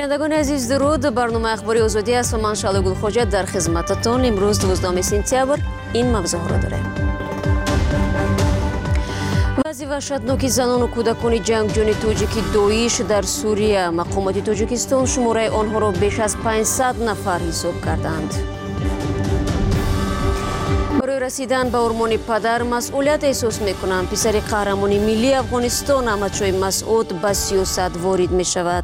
شنوندگان عزیز درود. برنامه اخباری آزادی است و من شعله گلخوجه در خدمتتان. امروز 12 سپتامبر این موضوع را داریم. وضع وحشتناک زنان و کودکان جنگجوی توجیکی دویش در سوریه. مقامات تاجیکستان شماره آنها را بیش از 500 نفر حساب کردند. برای رسیدن به ارمان پدر مسئولیت احساس میکنم. پسر قهرمان ملی افغانستان احمدشاه مسعود به سیاست وارد می شود.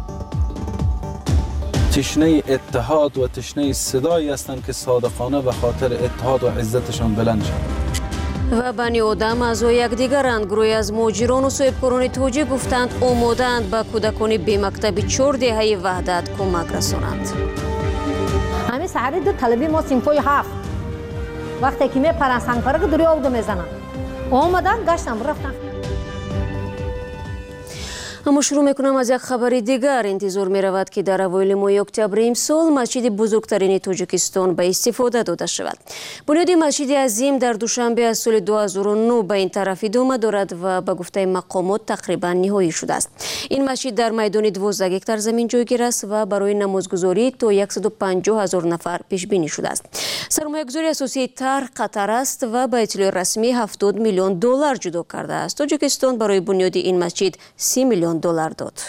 تشنه اتحاد و تشنه صدایی هستند که صادقانه به خاطر اتحاد و عزتشان بلند شوند. و بنی آدم اعضای یکدیگرند. گروهی از مهاجران و صاحبکاران توجیه گفتند آماده‌اند به کودکان بی مکتب 4 دهه وحدت کمک رسانند. همین سحری دو طلبی ما سینفوی 7 وقتی که میپرن سنگپره که دوری آودو میزنن آمدن گشتم رفتن. اما شروع میکنم از یک خبر دیگر. انتظار می رود که در اوایل ماه اکتبر امسال مسجد بزرگترین تاجیکستان به استفاده داده شود. بنیاد مسجد عظیم در دوشنبه از سال 2009 به این طرف ادامه دارد و به گفته مقامات تقریبا نهایی شده است. این مسجد در میدان 12 هکتار زمین جایگیر است و برای نمازگزاری تا 150,000 نفر پیش بینی شده است. سرمایه‌گذاری اساسی طرح قطر است و به اطلاع رسمی 70 میلیون دلار جدا کرده است. تاجیکستان برای بنیاد این مسجد 30 میلیون دلار داد.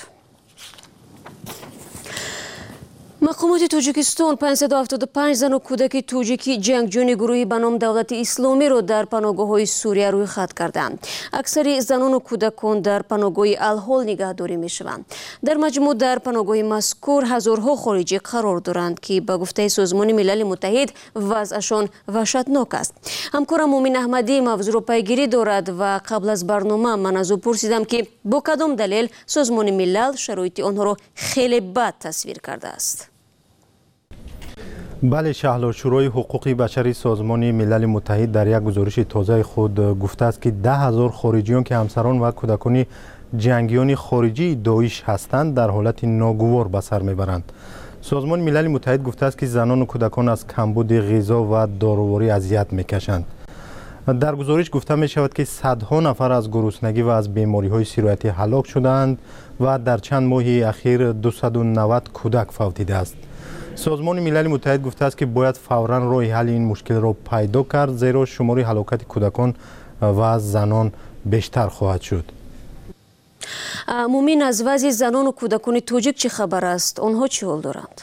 مقامات تاجیکستان 575 زن و کودک توجیکی جنگجوی گروهی به نام دولت اسلامی را در پناهگاه‌های سوریه روی خط کردند. اکثر زنان و کودکان در پناهگاه الحال نگهداری می‌شوند. در مجموع در پناهگاه مذکور هزارها خارجی قرار دارند که به گفته سازمان ملل متحد وضعشان وحشتناک است. همکارم مومن احمدی موضوع را پیگیری دارد و قبل از برنامه من از او پرسیدم که با کدام دلیل سازمان ملل شرایط آنها را خیلی بد تصویر کرده است. بله، شهلاشورای حقوق بشری سازمان ملل متحد در یک گزارش تازه خود گفته است که 10,000 خارجیان که همسران و کودکان جنگیان خارجی داعش هستند در حالت ناگوار به سر میبرند. سازمان ملل متحد گفته است که زنان و کودکان از کمبود غذا و داروری اذیت میکشند. در گزارش گفته می شود که صدها نفر از گرسنگی و از بیماری های سیرایتی هلاک شدند و در چند ماه اخیر 290 کودک فوت دیده است. سازمان ملل متحد گفته است که باید فوراً راه حل این مشکل را پیدا کرد، زیرا شمار هلاکت کودکان و زنان بیشتر خواهد شد. مومن، از وضع زنان و کودکان توجیک چه خبر است؟ آنها چه حال دارند؟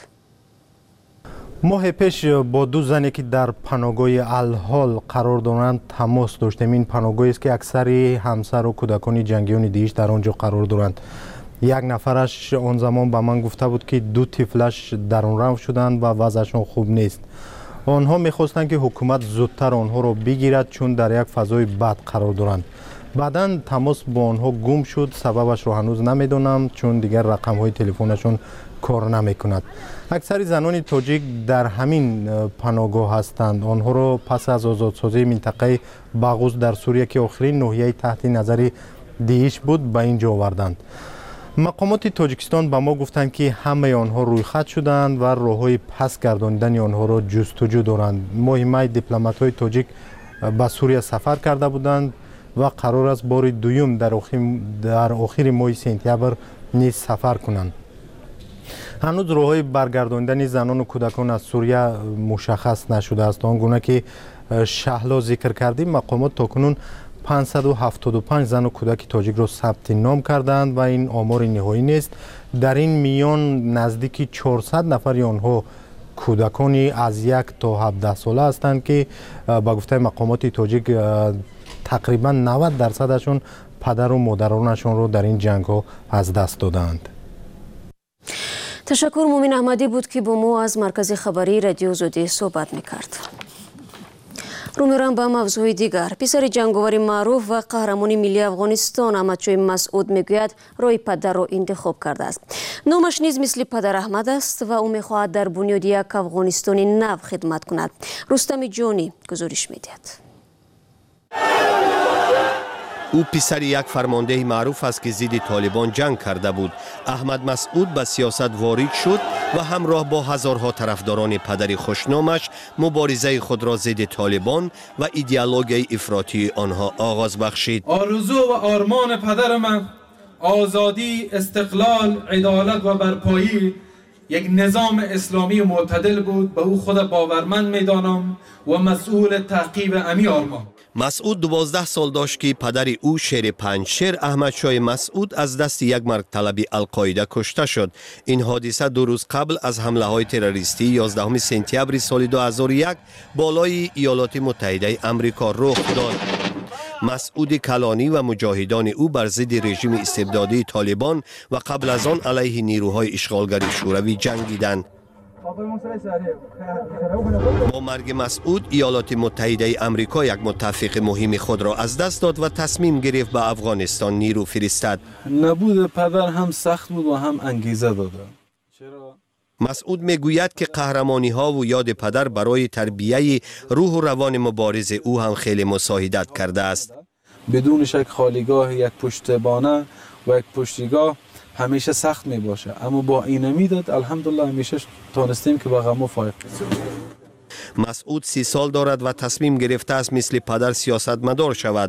ماه پیش با دو زنی که در پناهگاه الحال قرار دارند تماس داشتیم. این پناهگاهی است که اکثر همسر و کودکان جنگیان داعش در آنجا قرار دارند. یک نفرش آن زمان به من گفته بود که 2 طفلش در آن رفت شدند و وضعشان خوب نیست. آنها میخواستند که حکومت زودتر آنها را بگیرد چون در یک فضای بد قرار دارند. بعداً تماس با آنها گم شد. سببش را هنوز نمیدانم چون دیگر رقم های تلفنشون کار نمیکند. اکثر زنان تاجیک در همین پناهگاه هستند. آنها را پس از آزادسازی منطقه باغوز در سوریه که آخرین ناحیه تحت نظر داعش بود به اینجا آوردند. مقامات تاجیکستان به ما گفتند که همه آنها روی خط شدند و راه‌های پس گرداندن آنها را جستجو دارند. ماه می دیپلمات‌های تاجیک به سوریه سفر کرده بودند و قرار است بار دوم در آخر ماه سپتامبر نیز سفر کنند. هنوز راه‌های برگرداندن زنان و کودکان از سوریه مشخص نشده است. آنگونه که شهلا ذکر کردیم، مقامات تاکنون 575 زن و کودک تاجیک را ثبت نام کردند و این آمار نهایی نیست. در این میان نزدیک 400 نفر آنها کودکانی از 1 تا 17 ساله هستند که با گفته مقامات تاجیک تقریبا 90% پدر و مادرانشان را در این جنگ ها از دست دادند. تشکر. مومن احمدی بود که با ما از مرکز خبری رادیو آزادی صحبت میکرد. رو میرم به موضوع دیگر. پسر جنگاور معروف و قهرمان ملی افغانستان احمدشاه مسعود میگوید راه پدر را انتخاب کرده است. نامش نیز مثل پدر احمد است و او میخواهد در بنیاد یک افغانستان نو خدمت کند. رستم جانی گزارش میدهد. او پسر یک فرمانده معروف است که ضد طالبان جنگ کرده بود. احمد مسعود به سیاست وارد شد و همراه با هزارها طرفداران پدر خوشنامش مبارزه خود را ضد طالبان و ایدئولوژی افراطی آنها آغاز بخشید. آرزو و آرمان پدر من آزادی، استقلال، عدالت و برپایی یک نظام اسلامی معتدل بود. به او خود باورمند می‌دانم و مسئول تحقیق امی آرمان. مسعود 12 سال داشت که پدر او شیر پنجشیر احمد شاه مسعود از دست یک مرگ طلبی القاعده کشته شد. این حادثه 2 روز قبل از حمله های تروریستی 11 سپتامبر سال 2001 بالای ایالات متحده آمریکا رخ داد. مسعود کلانی و مجاهدان او بر ضد رژیم استبدادی طالبان و قبل از آن علیه نیروهای اشغالگر شوروی جنگیدند. با مرگ مسعود ایالات متحده آمریکا یک متفق مهم خود را از دست داد و تصمیم گرفت به افغانستان نیرو فرستد. نبود پدر هم سخت بود و هم انگیزه داد. مسعود میگوید که قهرمانی ها و یاد پدر برای تربیه روح و روان مبارز او هم خیلی مساعدت کرده است. بدون شک خالیگاه یک پشتبانه و یک پشتیگاه همیشه سخت می باشه، اما با این میداد الحمدلله همیشه تانستیم که با غم فایق. مسعود 30 سال دارد و تصمیم گرفته است مثل پدر سیاستمدار شود.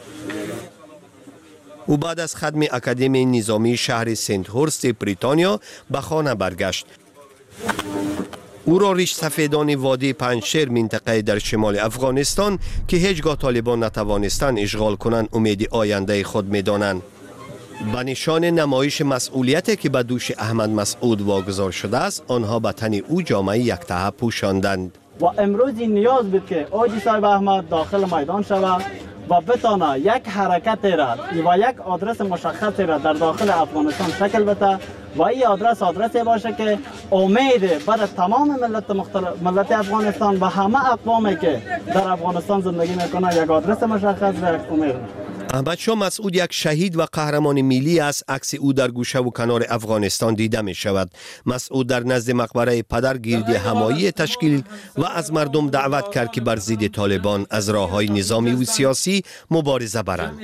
او بعد از ختم اکادمی نظامی شهر سنت هورست بریتانیا به خانه برگشت. او را ریش سفیدان وادی پنجشیر منطقه در شمال افغانستان که هیچگاه طالبان نتوانستند اشغال کنند امید آینده خود می‌دانند. به نشان نمایش مسئولیتی که به دوش احمد مسعود واگذار شده است، آنها به تن او جامعه یکتحه پوشاندند. و امروز نیاز بود که آجی صاحب احمد داخل میدان شود و بتانه یک حرکت را و یک آدرس مشخص را در داخل افغانستان شکل بده و این آدرسی باشه که امید برای تمام ملت افغانستان و همه اقوامی که در افغانستان زندگی میکنه یک آدرس مشخص و یک امید. احمد شاه مسعود یک شهید و قهرمان ملی است. عکس او در گوشه و کنار افغانستان دیده می شود. مسعود در نزد مقبره پدر گردی همایی تشکیل و از مردم دعوت کرد که بر ضد طالبان از راه‌های نظامی و سیاسی مبارزه برند.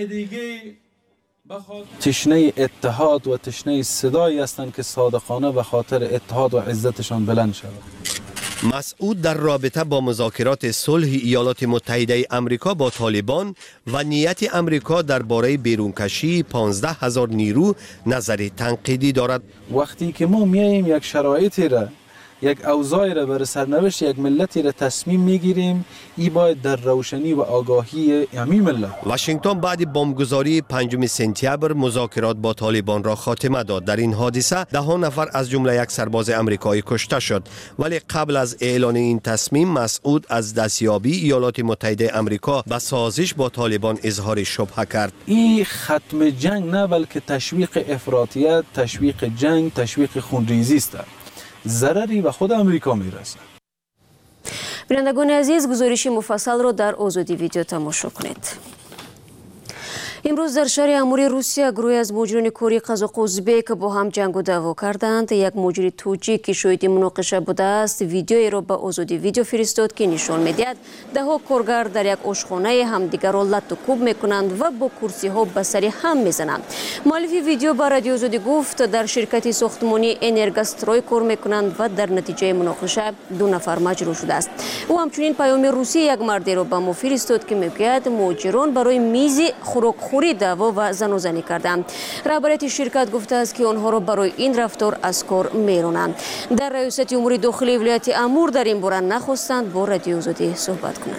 تشنه اتحاد و تشنه صدایی هستند که صادقانه به خاطر اتحاد و عزتشان بلند شود. مسعود در رابطه با مذاکرات صلح ایالات متحده آمریکا با طالبان و نیت آمریکا درباره بیرونکشی 15,000 نیرو نظر تنقیدی دارد. وقتی که ما میاییم یک شرایطی را، یک اوضاعی را برای سرنوشت یک ملتی را تصمیم میگیریم، ای باید در روشنی و آگاهی همین ملت. واشنگتن بعد بمبگذاری 5 سپتامبر مذاکرات با طالبان را خاتمه داد. در این حادثه 10 نفر از جمله یک سرباز آمریکایی کشته شد، ولی قبل از اعلان این تصمیم مسعود از دستیابی ایالات متحده آمریکا به سازش با طالبان اظهار شبهه کرد. این ختم جنگ نه، بلکه تشویق افراطیت، تشویق جنگ، تشویق خونریزی است. ضرری به خود امریکا میرسه. بینندگان عزیز، گزارش مفصل را در آزادی ویدیو تماشا کنید. امروز در شهر اموری روسیه گروهی از مجرمان کوری قزاق ازبک با هم جنگ و دعوا کردند. یک مجری توجیک که شاهد مناقشه بوده است ویدیویی را به آزادی ویدیو فرستاد که نشان می‌دهد ده‌ها کارگر در یک آشخانه همدیگر را لط و کوب می‌کنند و با کرسی‌ها به سر هم می‌زنند. مؤلف ویدیو به رادیو آزادی گفت در شرکت ساختمانی انرگستروی کار می‌کنند و در نتیجه مناقشه 2 نفر مجروح شده است. او همچنین پیام روسی یک مردی را به ما فرستاد که می‌گوید مجرمان برای میز خوراکخوری دعوا و زن و زنی کردند. رهبریت شرکت گفته است که آنها را برای این رفتار از کار میرانند. در ریاست امور داخلی ولایت امور در این باره نخواستند با رادیو آزادی صحبت کنند.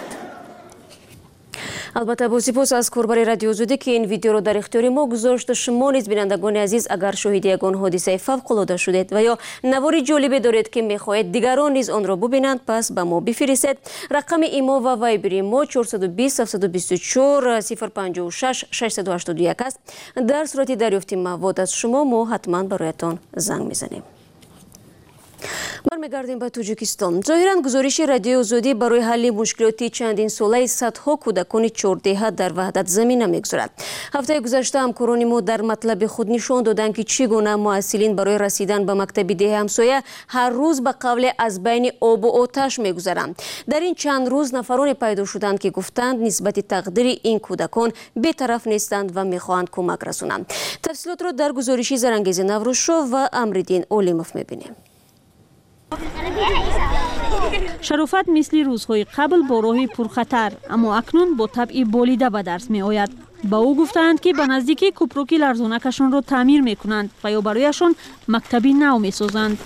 البته با سپاس از کاربر رادیو آزادی که این ویدیو را در اختیار ما گذاشت. شما نیز بینندگان عزیز اگر شاهد یگان حادثه فوق‌العاده شدید و یا نواری جالبی دارید که می‌خواهید دیگران نیز آن را ببینند، پس به ما بفرستید. رقم ایما و وایبر ما 420 724 056 681 است. در صورت دریافت مواد از شما ما حتما برایتان زنگ می‌زنیم. برمیگردیم به تاجیکستان. ظاهراً گزارش رادیو آزادی برای حل مشکلات چندین ساله صدها کودکان چهاردهه در وحدت زمینه میگذارد. هفته گذشته همکاران ما در مطلب خود نشان دادند که چگونه معلولین برای رسیدن به مکتب ده همسایه هر روز به قبل از بین آب و آتش میگذرند. در این چند روز نفران پیدا شدند که گفتند نسبت تقدیر این کودکان بی‌طرف نیستند و میخواهند کمک رسانند. تفصیلات را در گزارشی زرنگیز نوروزشاه و امردین اولیموف میبینیم. شرافت مثل روزهای قبل با راه پرخطر اما اکنون با طبع بالیده به درس می آید. با او گفتند که به نزدیکی کوپروک لرزونکشان را تعمیر می کنند و یا برایشان مکتبی نو می سازند.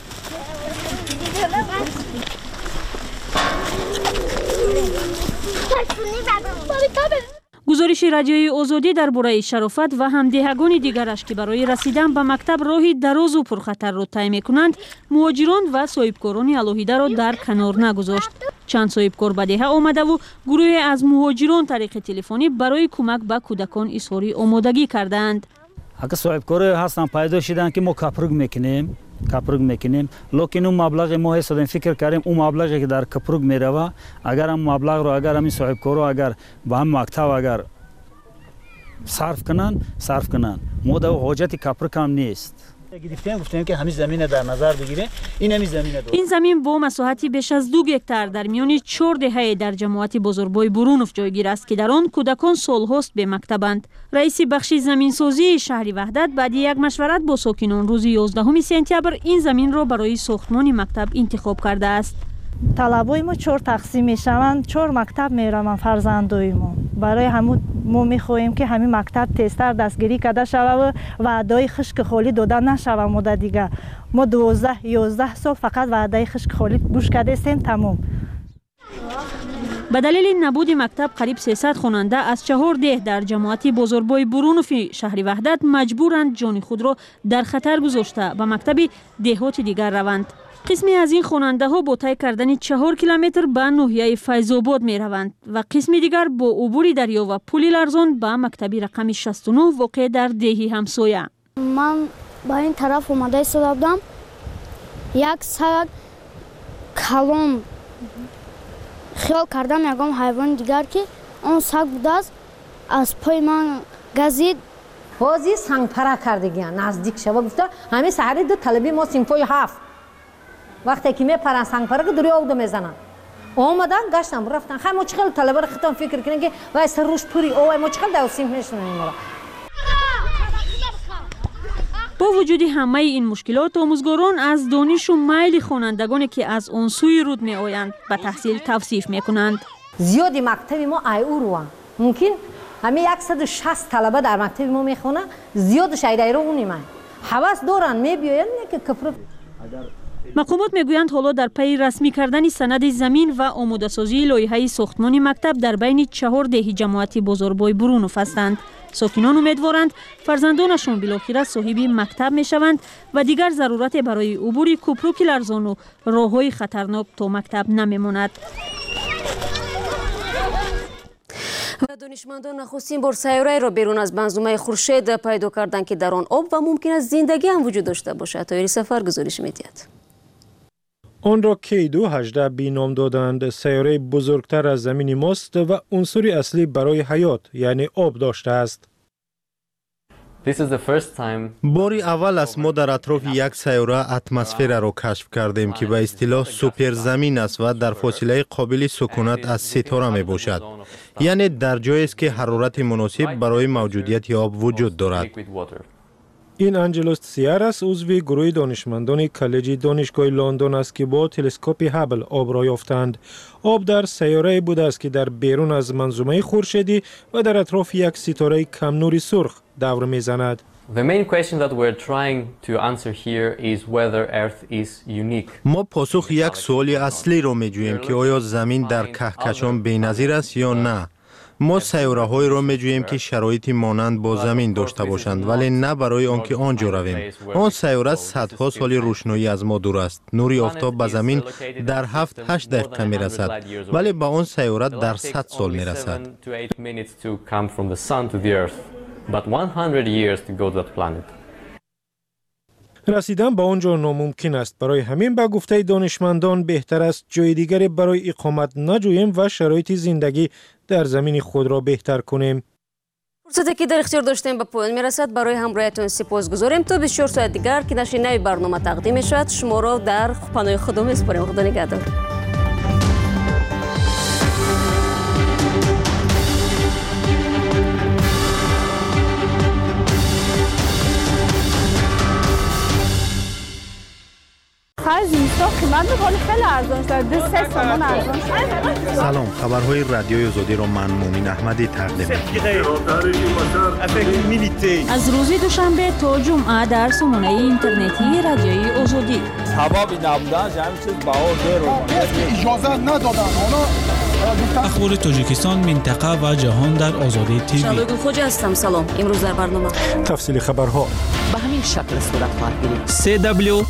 گزارش رادیوی آزادی درباره شرافت و همدیگان دیگرش که برای رسیدن به مکتب راهی دراز و پرخطر را طی می‌کنند، مهاجران و صاحبکاران الهیده را در کنار نگذاشت. چند صاحبکار به دهه آمده و گروهی از مهاجران طریق تلفنی برای کمک به کودکان اظهار آمادگی کردند. اگه صاحبکار هستن پیدا شدن که ما کپرگ میکنیم لیکن اون مبلغ ما حساب فکر کردیم اون مبلغی که در کپرگ میروه اگر هم مبلغ رو اگر همین صاحبکارو اگر با هم مکتب اگر صرف کنن ما در حاجت کپرگ هم نیست. گفتیم که همین زمین در نظر بگیره. این زمین با مساحتی بیش از 2 هکتار در میان 4 دهه در جماعت بزرگبای برونوف جایگیر است که در آن کودکان سالهاست به مکتبند. رئیس بخش زمینسازی شهر وحدت بعد یک مشورت با ساکنان روز 11 سپتامبر این زمین را برای ساختمان مکتب انتخاب کرده است. طلبای ما 4 تقسیم میشوند، 4 مکتب میروند فرزندای ما. برای همون ما میخواهیم که همین مکتب تیزتر دستگیری کرده شود و وعده خشک خالی داده نشود. مدت دیگه ما 12-11 سال فقط وعده خشک خالی گوش کرده هستیم تمام. به دلیل نبود مکتب قریب 300 خواننده از 4 ده در جماعت بزرگبای برونوف شهر وحدت مجبورند جان خود را در خطر گذاشته به مکتب دهات دیگر روند. قسمی از این خواننده ها با طی کردن 4 کیلومتر به ناحیه فیض‌آباد می روند و قسمی دیگر با عبور دریا و پل لرزان به مکتبی رقم 69 واقع در دهی همسایه. من با این طرف اومده ایستادم، یک سگ کلام خیال کردم یکم حیوان دیگر که اون سگ بوده است، از پای من گزید. بازی سنگ پره کردگیان نزدیک شد گفته همین سحری دو طلبی ما سینفای 7 وقتی که میپرن سنگ پره که دوری آوده میزنن اومدن گشتم رفتن خیلی ما چقدر طلبه رو خطان فکر کنن که وای سر روش پوری اوه ما چقدر دوسیم نشونن این مرا. با وجود همه این مشکلات آموزگاران از دانش و میل خوانندگانی که از آن سوی رود می آیند به تحصیل توصیف می کنند. زیادی مکتب ما ایو رو ممکن همین 160 طلبه در مکتب ما میخونه زیادش ایرو اونیم حواس دارن میبیاین که کفر. مقامات میگویند حالا در پی رسمی کردن سند زمین و آماده سازی لایحه ساختمان مکتب در بین 4 ده جماعت بزرگبای برونوف هستند. ساکنان امیدوارند فرزندانشان بالاخره صاحب مکتب میشوند و دیگر ضرورت برای عبور کوپروک لرزان و راههای خطرناک تا مکتب نمیماند. و دانشمندان نخستین بار سیاره را بیرون از منظومه خورشید پیدا کردند که در آن آب و ممکن است زندگی هم وجود داشته باشد. تایری سفر گزارش می‌دهد. آن را K218 بی نام دادند. سیاره بزرگتر از زمین ماست و عنصر اصلی برای حیات یعنی آب داشته است. باری اول است ما در اطراف یک سیاره اتمسفر را کشف کردیم که به اصطلاح سوپر زمین است و در فاصله قابل سکونت از ستاره می باشد. یعنی در جایی است که حرارت مناسب برای موجودیت آب وجود دارد. این انجلوس سیارس عضو گروه دانشمندان کالج دانشگاه لندن است که با تلسکوپ هابل آب را یافتند. آب در سیاره بوده است که در بیرون از منظومه خورشیدی و در اطراف یک ستاره کم نور سرخ دور میزند. ما پاسخ یک سوال اصلی را میجوییم که آیا زمین در کهکشان بی‌نظیر است یا نه. ما سیاره های را میجوییم که شرایطی مانند با زمین داشته باشند ولی نه برای آنکه آنجا رویم. آن سیاره صدها سال روشنایی از ما دور است. نور آفتاب به زمین در 7-8 دقیقه میرسد ولی به آن سیاره در 100 سال میرسد. رسیدن به آنجا ناممکن است. برای همین به گفته دانشمندان بهتر است جای دیگری برای اقامت نجوییم و شرایط زندگی در زمین خود را بهتر کنیم. فرصتی که در اختیار داشتیم به پایان میرسد. برای همراهیتان سپاسگزاریم. تا 24 ساعت دیگر که نشر نوی برنامه تقدیم میشود شما را در پناه خدا میسپاریم. خدا نگهدار. عزیز تو قیمت میکنی خیلی ارزان شد 3 تومان ارزان شد. سلام، خبرهای رادیوی آزادی را من مومین احمدی تقدیم می‌کنم. از روز دوشنبه تا جمعه در سامانه اینترنتی رادیوی آزادی. حبابی نبودن همین چیز باور اجازه ندادن. اخبار تاجیکستان، منطقه و جهان در آزادی تیوی. شادو خوجا هستم. سلام. امروز در برنامه تفصیل خبرها به همین شکل صورت خواهد گرفت.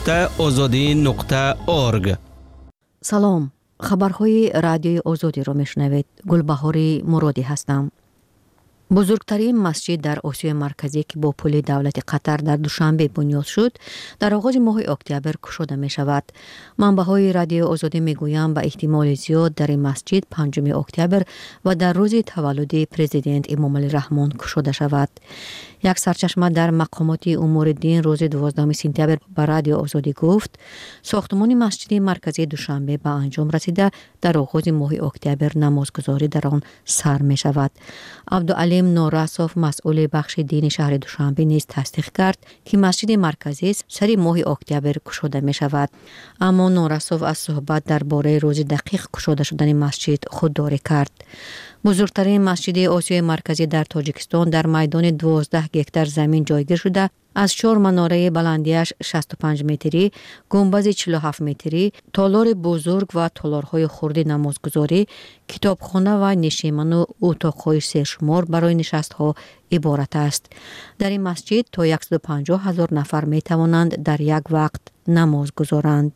www.azadi.org. سلام، خبرهای رادیوی آزادی را میشنوید. گلبهاری مرادی هستم. بزرگترین مسجد در آسیای مرکزی که با پول دولت قطر در دوشنبه بنیاد شد، در آغاز ماه اکتبر گشوده می شود. منبع‌های رادیو آزادی می گویند به احتمال زیاد در این مسجد 5 اکتبر و در روز تولد پرزیدنت امام الرحمن گشوده شود. یک سرچشمه در مقامات امور دین روز 12 سپتامبر به رادیو آزادی گفت ساختمان مسجد مرکزی دوشنبه به انجام رسیده در آغاز ماه اکتبر نمازگزاری در آن سر می شود. عبدالعلیم نوراسوف مسئول بخش دین شهر دوشنبه نیز تصدیق کرد که مسجد مرکزی سری ماه اکتبر گشوده می شود. اما نوراسوف از صحبت درباره روز دقیق گشوده شدن مسجد خودداری کرد. بزرگترین مسجد آسیای مرکزی در تاجیکستان در میدان 12 هکتار زمین جایگیر شده، از 4 مناره بلندیش 65 متری، گنبد 47 متری، تالار بزرگ و تالارهای خرد نمازگزاری، کتابخانه و نشیمن و اتاقهای سرشمار برای نشست‌ها عبارت است. در این مسجد تا 150,000 نفر می توانند در یک وقت نماز گزارند.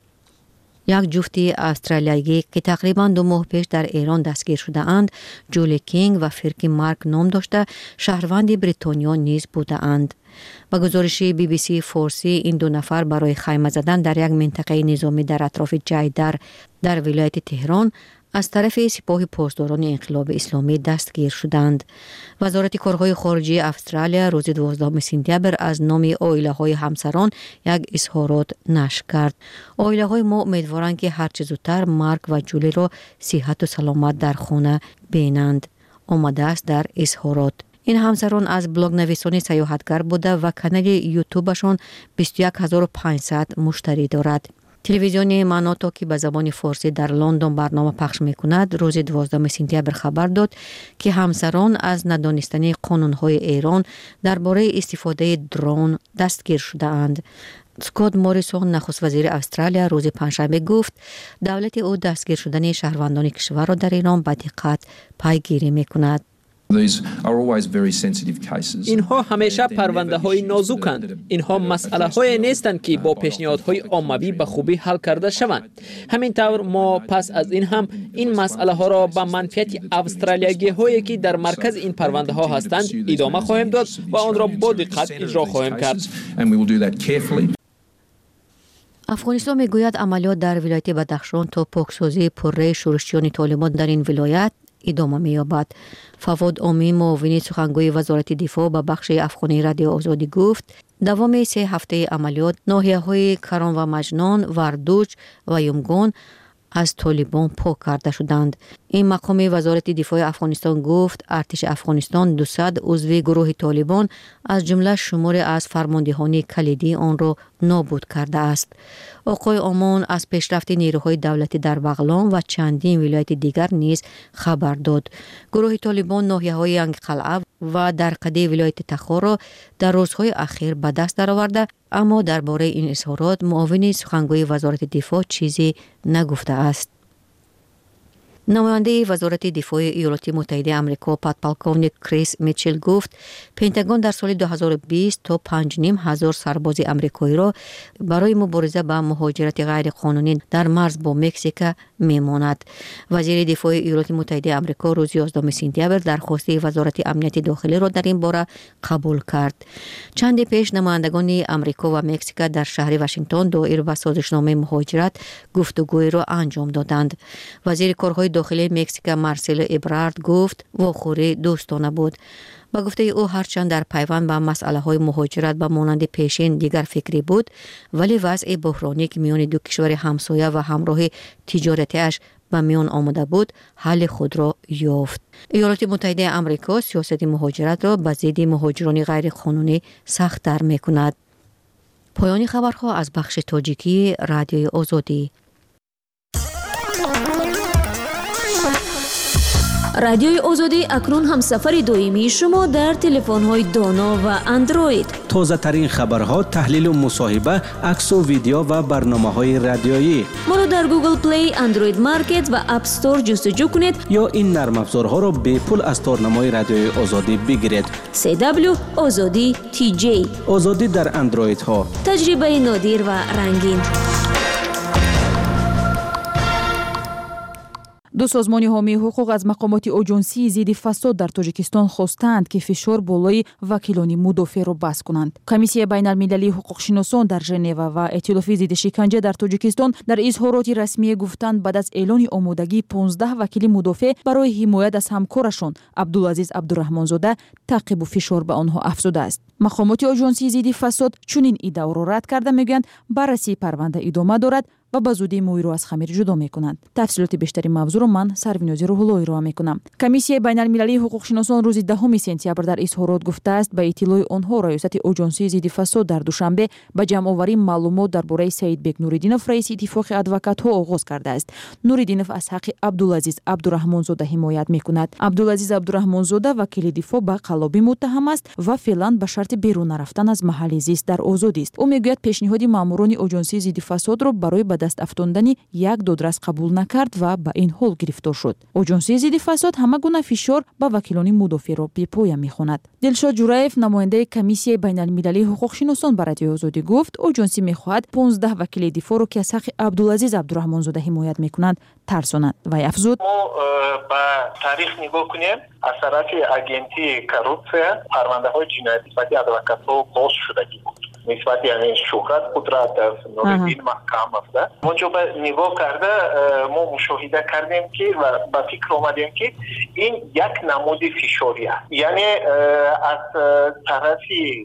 یک جفتی استرالیایی که تقریباً 2 ماه پیش در ایران دستگیر شده اند، جولی کینگ و فرکی مارک نام داشته شهروند بریتانیا نیز بوده اند. با گزارش BBC فارسی این 2 نفر برای خیمه زدن در یک منطقه نظامی در اطراف جیدر در ولایت تهران از طرف سپاه پاسداران انقلاب اسلامی دستگیر شدند. وزارت کارهای خارجه استرالیا روز 12 سپتامبر از نام عائله‌های همسران یک اظهارات نشر کرد. عائله‌های ما امیدوارند که هر چه زودتر مارک و جولی را صحت و سلامت در خانه بینند. آمده است در اظهارات. این همسران از بلاگ نویسان سیاحتگر بوده و کانال یوتیوبشان 21500 مشتری دارد. تلویزیون مناتو که به زبان فارسی در لندن برنامه پخش می‌کند روز 12 سپتامبر خبر داد که همسران از ندانستن قانون‌های ایران درباره استفاده درون دستگیر شده‌اند. اسکات موریسون نخست وزیر استرالیا روز پنجشنبه گفت دولت او دستگیر شدن شهروندان کشور را در ایران به دقت پیگیری می‌کند. اینها همیشه پرونده های نازکند. اینها مسئله های نیستند که با پیشنهادهای عمومی به خوبی حل کرده شوند. همینطور ما پس از این هم این مسئله ها را به منفعت استرالیایی هایی که در مرکز این پرونده ها هستند ادامه خواهیم داد و آن را با دقت اجرا خواهیم کرد. افغانستان میگوید عملیات در ولایت بدخشان تا پاکسازی پره شورشیان طالبان در این ولایت ادامه می‌یابد. فواد امین معاون سخنگوی وزارت دفاع به بخش افغانی رادیو آزادی گفت دوام 3 هفته عملیات ناحیه‌های کران و مجنان، وردوج و یمگان از طالبان پاک کرده شدند. این مقام وزارت دفاع افغانستان گفت ارتش افغانستان 200 عضو گروه طالبان از جمله شماری از فرماندهان کلیدی آن را نابود کرده است. آقای امان از پیشرفت نیروهای دولتی در بغلان و چندین ولایت دیگر نیز خبر داد. گروه طالبان ناحیه‌های انگقلعه و درقده ولایت تخار را در روزهای اخیر به دست درآورده، اما درباره این اظهارات معاون سخنگوی وزارت دفاع چیزی نگفته است. نماینده وزارت دفاع ایالات متحده آمریکا پادپالکونیک کریس میچل گفت پنتاگون در سال 2020 تا 5,500 سرباز آمریکایی را برای مبارزه با مهاجرت غیر قانونی در مرز با مکزیک میماند. وزیر دفاع ایالات متحده آمریکا روز 11 سپتامبر درخواست وزارت امنیت داخلی را در این باره قبول کرد. چند پیش نمایندگان آمریکا و مکزیک در شهر واشنگتن دایر به سازشنامه مهاجرت گفتگوی را انجام دادند. وزیر کارهای داخلی مکزیک مارسلو ابرارد گفت واخوری دوستانه بود. با گفته او هرچند در پیوند به مسئله های مهاجرت به مانند پیشین دیگر فکری بود، ولی وضع بحرانی که میان دو کشور همسایه و همراه تجارتیش به میان آمده بود حل خود را یافت. ایالات متحده آمریکا سیاست مهاجرت را به ضد مهاجران غیر قانونی سخت‌تر می‌کند. پایان خبرها از بخش تاجیکی رادیوی آزادی. رادیوی آزادی اکنون هم سفر دائمی شما در تلفن‌های دانا و اندروید. تازه ترین خبرها، تحلیل و مصاحبه، عکس و ویدیو و برنامه‌های رادیویی. ما را در گوگل پلی، اندروید مارکت و اپ استور جستجو کنید یا این نرم افزارها را به پول از تارنمای رادیوی آزادی بگیرید. CW آزادی TJ. آزادی در اندروید ها. تجربه نادر و رنگین. دو سازمان حامی حقوق از مقامات آژانسی ضد فساد در تاجیکستان خواستند که فشار بالای وکیلان مدافع را بس کنند. کمیسیون بین المللی حقوق شناسان در ژنو و ائتلاف ضد شکنجه در تاجیکستان در اظهارات رسمی گفتند بعد از اعلان آمادگی 15 وکیل مدافع برای حمایت از همکارشان عبدالعزیز عبدالرحمن‌زاده تعقیب و فشار به آنها افزوده است. مقامات آژانسی ضد فساد چنین ادعا را رد کرده میگویند بررسی پرونده ادامه دارد و به زودی موی را از خمیر جدا میکنند. تفصیلات بیشتری موضوع را من سرویناز روح‌الله ارائه میکنم. کمیسیون بین المللی حقوق شناسان روز 10 سپتامبر در اظهارات گفته است به اطلاع آنها ریاست آژانسی ضد فساد در دوشنبه به جمع آوری معلومات درباره سعید بیگ نوریدینوف رئیس اتفاق ادوکات‌ها آغاز کرده است. نوریدینوف از حق عبدالعزیز عبدالرحمن‌زاده حمایت میکند. عبدالعزیز عبدالرحمن‌زاده وکیل دفاع به قلابی متهم است و فعلا به شرط بیرون رفتن از محل زیست در آزادی است. او میگوید پیشنهاد ماموران آژانسی ضد فساد را برای دست افتاندن یک دادرس قبول نکرد و به این حال گرفتار شد. آژانسی ضد فساد همه گونه فشار به وکیلان مدافع را به پایان میخواند. دلشاد جورایف نماینده کمیسیون بین المللی حقوق شناسان برای رادیوی آزادی گفت آژانسی میخواهد 15 وکیل دفاع را که از حق عبدالعزیز عبدالرحمن‌زاده حمایت میکنند ترساند و افزود ما به تاریخ نگاه کنیم از طرف اجنسی کاروپسیا پرونده های جنایتی نسبت ادوکات‌ها باز شدگی بود. نسبت یعنی شهرت قدرت از نوریدین محکم است. ما جو به نگاه کرده ما مشاهده کردیم که و به فکر آمدیم که این یک نمود فشاری است. یعنی از طرف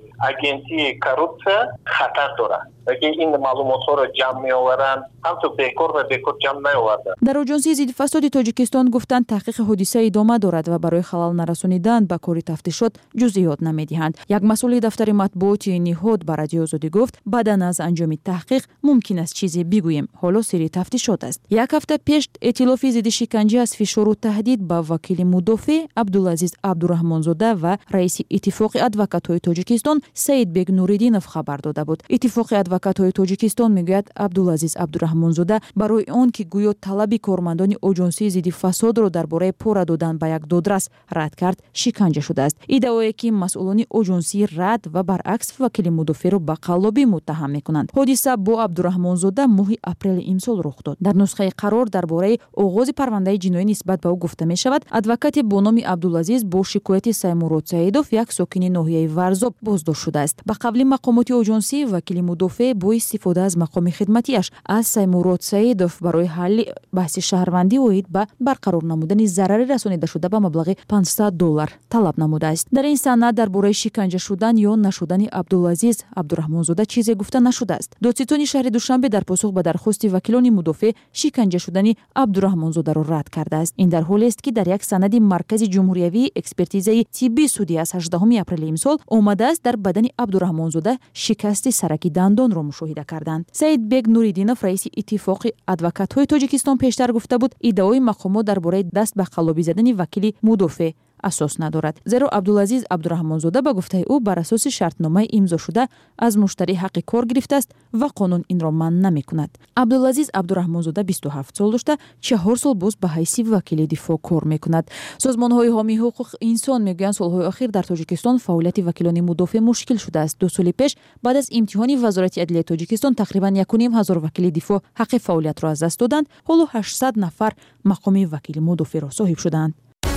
اجنسی کاروپسیا خطر دارد. که این معلومات ها را جمع می آورند همچون بیکار و بیکار جمع نیاوردند. در آژانسی ضد فساد تاجیکستان گفتند تحقیق حادثه ادامه دارد و برای خلل نرسانیدن به کار تفتیشات جزئیات نمیدهند. یک مسئول دفتر مطبوعاتی نهاد بر رادیو آزادی گفت بعد از انجام تحقیق ممکن است چیزی بگوییم، حالا سری تفتیشات است. یک هفته پیش ائتلاف ضد شکنجه از فشار و تهدید به وکیل مدافع عبدالعزیز عبدالرحمن‌زاده و رئیس اتفاق ادوکات‌های تاجیکستان سعید بیگ نوریدینوف خبر داده بود. اتفاق ادوکات‌های تاجیکستان میگوید عبدالعزیز عبدالرحمن‌زاده برای آن که گویا طلب کارمندان آژانسی ضد فساد را درباره پاره دادن به یک دادرس رد کرد شکنجه شده است. ادعایی که مسئولان آژانسی رد و برعکس وکیل مدافع را به قلابی متهم میکنند. حادثه با عبدالرحمن‌زاده ماه اپریل امسال رخ داد. در نسخه قرار درباره آغاز پرونده جنایی نسبت به او گفته می شود ادوکات با نام عبدالعزیز با شکایت سیموراد سعیدوف یک ساکن ناحیه ورزاب بازداشت شده است. به قبل مقامات آژانسی وکیل مدافع با استفاده از مقام خدمتیش از سیموراد سعیدوف برای حل بحث شهروندی اوید به برقرار نمودن ضرر رسانیده شده به مبلغ $500 طلب نموده است. در این سند درباره شکنجه شدن یا نشدن عبدالعزیز عبدالرحمن‌زاده چیزی گفته نشده است. دادستان شهر دوشنبه در پاسخ به درخواست وکیلان مدافع شکنجه شدن عبدالرحمن‌زاده را رد کرده است. این در حالی است که در یک سند مرکز جمهوری اکسپرتیزه طبی سودی از 18 اپریل امسال آمده است در بدن عبدالرحمن‌زاده شکست سرک دندان را مشاهده کردند. سعید بیگ نوریدینوف رئیس اتفاق ادوکات‌های تاجیکستان پیشتر گفته بود ادعای مقامات درباره دست به قلابی زدن وکیل مدافع اساس ندارد، زیرا عبدالعزیز عبدالرحمن‌زاده به گفته او بر اساس شرطنامه امضا شده از مشتری حق کار گرفته است و قانون این را منع نمی‌کند. عبدالعزیز عبدالرحمن‌زاده 27 سال داشته 4 سال باز به حیث وکیل دفاع کار می‌کند. سازمان‌های حامی حقوق انسان میگویند سال‌های اخیر در تاجیکستان فعالیت وکیلان مدافع مشکل شده است. 2 سال پیش بعد از امتحان وزارت عدلیه تاجیکستان تقریباً 1.5 وکیل دفاع حق فعالیت را از دست دادند. حالا 800 نفر مقام وکیل مدافع را صاحب شدند.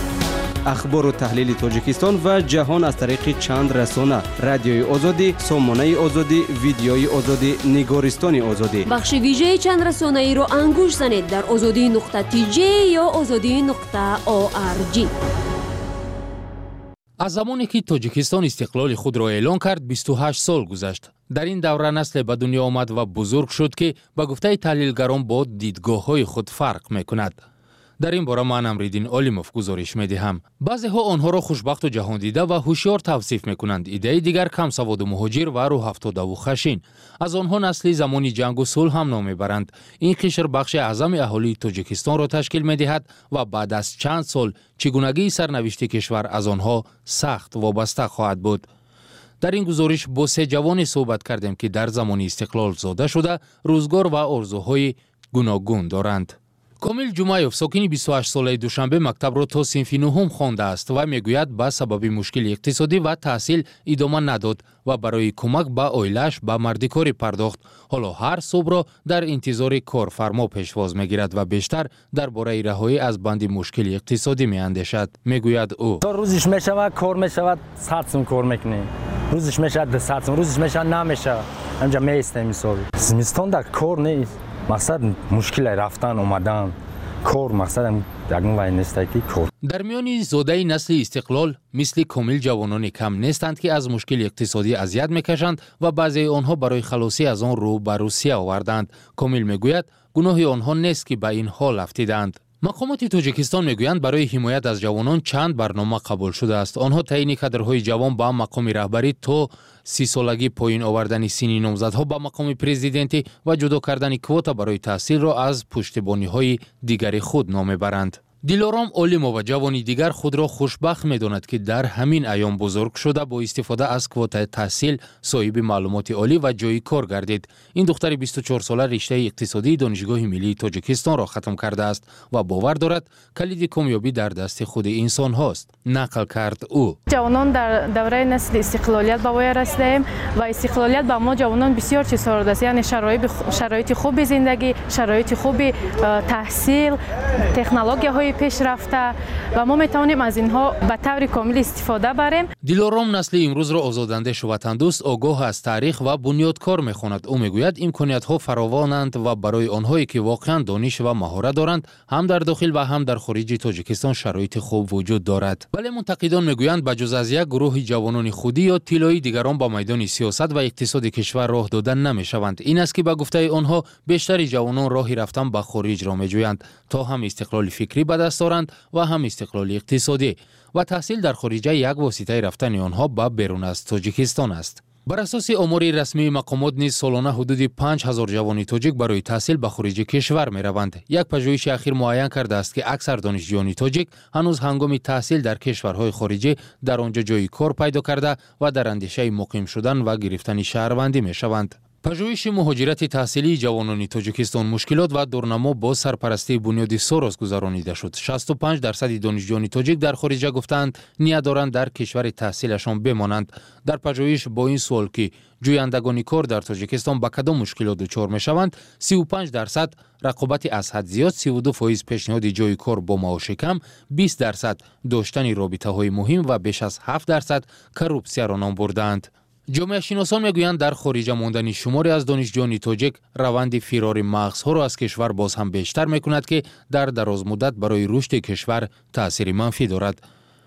اخبار و تحلیل تاجیکستان و جهان از طریق چند رسانه: رادیوی آزادی، سامانه آزادی، ویدیوی آزادی، نگارستان آزادی. بخش ویژه چند رسانه ای رو انگوش زنید در azadi.tj یا azadi.org. از زمانی که تاجیکستان استقلال خود را اعلان کرد 28 سال گذشت. در این دوره نسل به دنیا آمد و بزرگ شد که به گفته تحلیلگران با دیدگاه‌های خود فرق می‌کند. در این باره من امریدین اولموف گزارش میدهم. بعضی ها آنها را خوشبخت و جهان دیده و هوشیار توصیف میکنند. ایده دیگر کم سواد و مهاجر و روح افتاده و خشین. از آنها نسلی زمانی جنگ و صلح هم نام میبرند. این قشر بخش اعظم اهالی تاجیکستان را تشکیل میدهد و بعد از چند سال چگونگی سرنوشت کشور از آنها سخت وابسته خواهد بود. در این گزارش با 3 جوان صحبت کردیم که در زمان استقلال زاده شده، روزگار و آرزوهای گوناگون دارند. کامیل جمعیوف ساکن 28 ساله دوشنبه مکتب را تا صنف 9 خوانده است و میگوید به سبب مشکل اقتصادی و تحصیل ادامه نداد و برای کمک به اویلش به مردکاری پرداخت. حالا هر صبح را در انتظار کارفرما پیشواز میگیرد و بیشتر درباره رهایی از بند مشکل اقتصادی میاندیشد. میگوید او روزش میشود کار میشود 100 سوم کار میکنی، روزش میشود 200 سوم، روزش میشود نمیشه. همجا میستیم مثال زمستان در کار نیست، مقصد مشکل رفتن اومدن، کار مقصد یگان وای نیست که کار. در میان زاده نسل استقلال مثل کامیل جوانان کم نیستند که از مشکل اقتصادی اذیت میکشند و بعضی آنها برای خلاصی از آن رو به روسیه آوردند. کامیل میگوید گناه آنها نیست که به این حال افتیدند. مقامات تاجیکستان میگویند برای حمایت از جوانان چند برنامه قبول شده است. آنها تعیین کادرهای جوان با مقام رهبری تا 30 سالگی، پایین آوردن سن نامزدها با مقام پرزیدنتی و جدا کردن کوتا برای تحصیل را از پشتیبانی‌های دیگری خود نام میبرند. دیلارام اولموف و جوانی دیگر خود را خوشبخت می‌داند که در همین ایام بزرگ شده با استفاده از کوتا تحصیل صاحب معلومات عالی و جای کار گردید. این دختر 24 ساله رشته اقتصادی دانشگاه ملی تاجیکستان را ختم کرده است و باور دارد کلید کامیابی در دست خود انسان هاست. نقل کرد او. جوانان در دوره نسل استقلالیت به وای رسیدیم و استقلالیت به ما جوانان بسیار چیز داد، یعنی شرایط خوب زندگی، شرایط خوب تحصیل، تکنولوژی پیشرفته و ما میتوانیم از اینها به طور کامل استفاده بریم. دیلارام نسل امروز را آزاداندیش و وطندوست، آگاه از تاریخ و بنیادکار میخواند. او میگوید امکانیت‌ها فراوانند و برای آنهایی که واقعا دانش و مهارت دارند هم در داخل و هم در خارج تاجیکستان شرایط خوب وجود دارد. ولی منتقدان میگویند بجز از یک گروه جوانان خودی یا طلایی دیگران با میدان سیاست و اقتصاد کشور راه دادن نمیشوند. این است که به گفته آنها بیشتر جوانان راهی رفتن به خارج را میجویند تا هم استقلال فکری به دست دارند و هم استقلال اقتصادی و تحصیل در خارج یک واسطه رفتن آنها به بیرون از تاجیکستان است. بر اساس آمار رسمی مقامات نیز سالانه حدود 5000 جوان تاجیک برای تحصیل به خارج کشور می روند. یک پژوهش اخیر معین کرده است که اکثر دانشجویان تاجیک هنوز هنگام تحصیل در کشورهای خارجی در آنجا جای کار پیدا کرده و در اندیشه مقیم شدن و گرفتن شهروندی می شوند. پژوهش مهاجرت تحصیلی جوانان تاجیکستان مشکلات و دورنما با سرپرستی بنیاد سوروس گذرانیده شد. 65% دانشجویان تاجیک در خارج گفتند نیت دارند در کشور تحصیلشان بمانند. در پژوهش با این سوال که جویندگان کار در تاجیکستان با کدام مشکلات دچار میشوند، 35% رقابت از حد زیاد، 32% پیشنهاد جای کار با معاش کم، 20% داشتن رابطه‌های مهم و بیش از 7% کروپسیا را نام بردند. جامعه شناسان میگویند در خارج ماندن شماری از دانشجویان تاجیک روند فرار مغزها را از کشور باز هم بیشتر میکند که در دراز مدت برای رشد کشور تاثیر منفی دارد.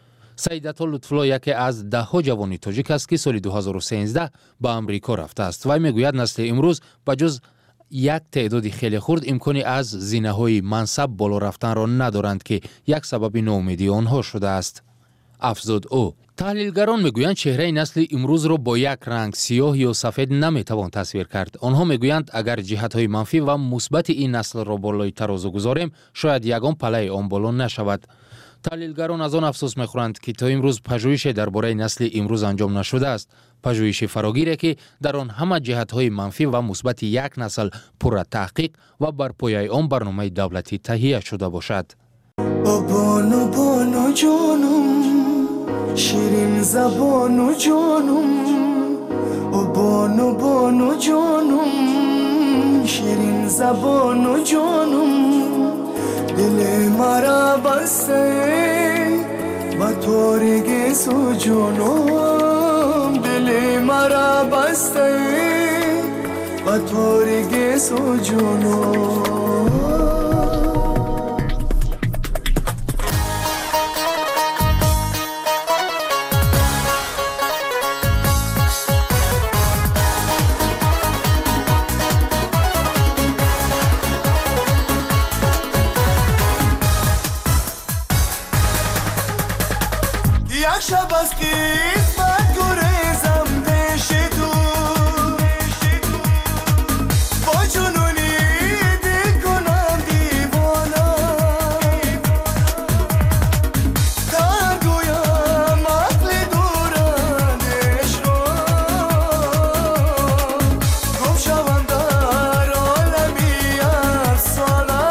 سیدتا لطفالله یکی از 10 جوان تاجیک است که سال 2013 به امریکا رفته است و میگوید نسل امروز بجز یک تعداد خیلی خرد امکانی از زینه‌های منصب بالا رفتن را ندارند که یک سبب ناامیدی آنها شده است. افزود او. تحلیلگران میگویند چهره نسل امروز را با یک رنگ سیاه یا سفید نمیتوان تصویر کرد. آنها میگویند اگر جهت‌های منفی و مثبت این نسل را بالای ترازو گذاریم شاید یگان پله آن بالا نشود. تحلیلگران از آن افسوس میخورند که تا امروز پژوهش درباره نسل امروز انجام نشده است. پژوهش فراگیری که در آن همه جهت‌های منفی و مثبت یک نسل پر تحقیق و بر پایه آن برنامه دولتی تهیه شده باشد. بانو بانو جانم شیرین زبانو جانم بانو بانو جانم شیرین زبانو جانم دل مرا بسته با تورگی سو جانم دل مرا بسته با تورگی سو جانم. شب از قسمت گریزم پیش تو با جنونی دل کنم دیوانا تا گویم عقل دورندش رو گم شوم در عالمی افسانه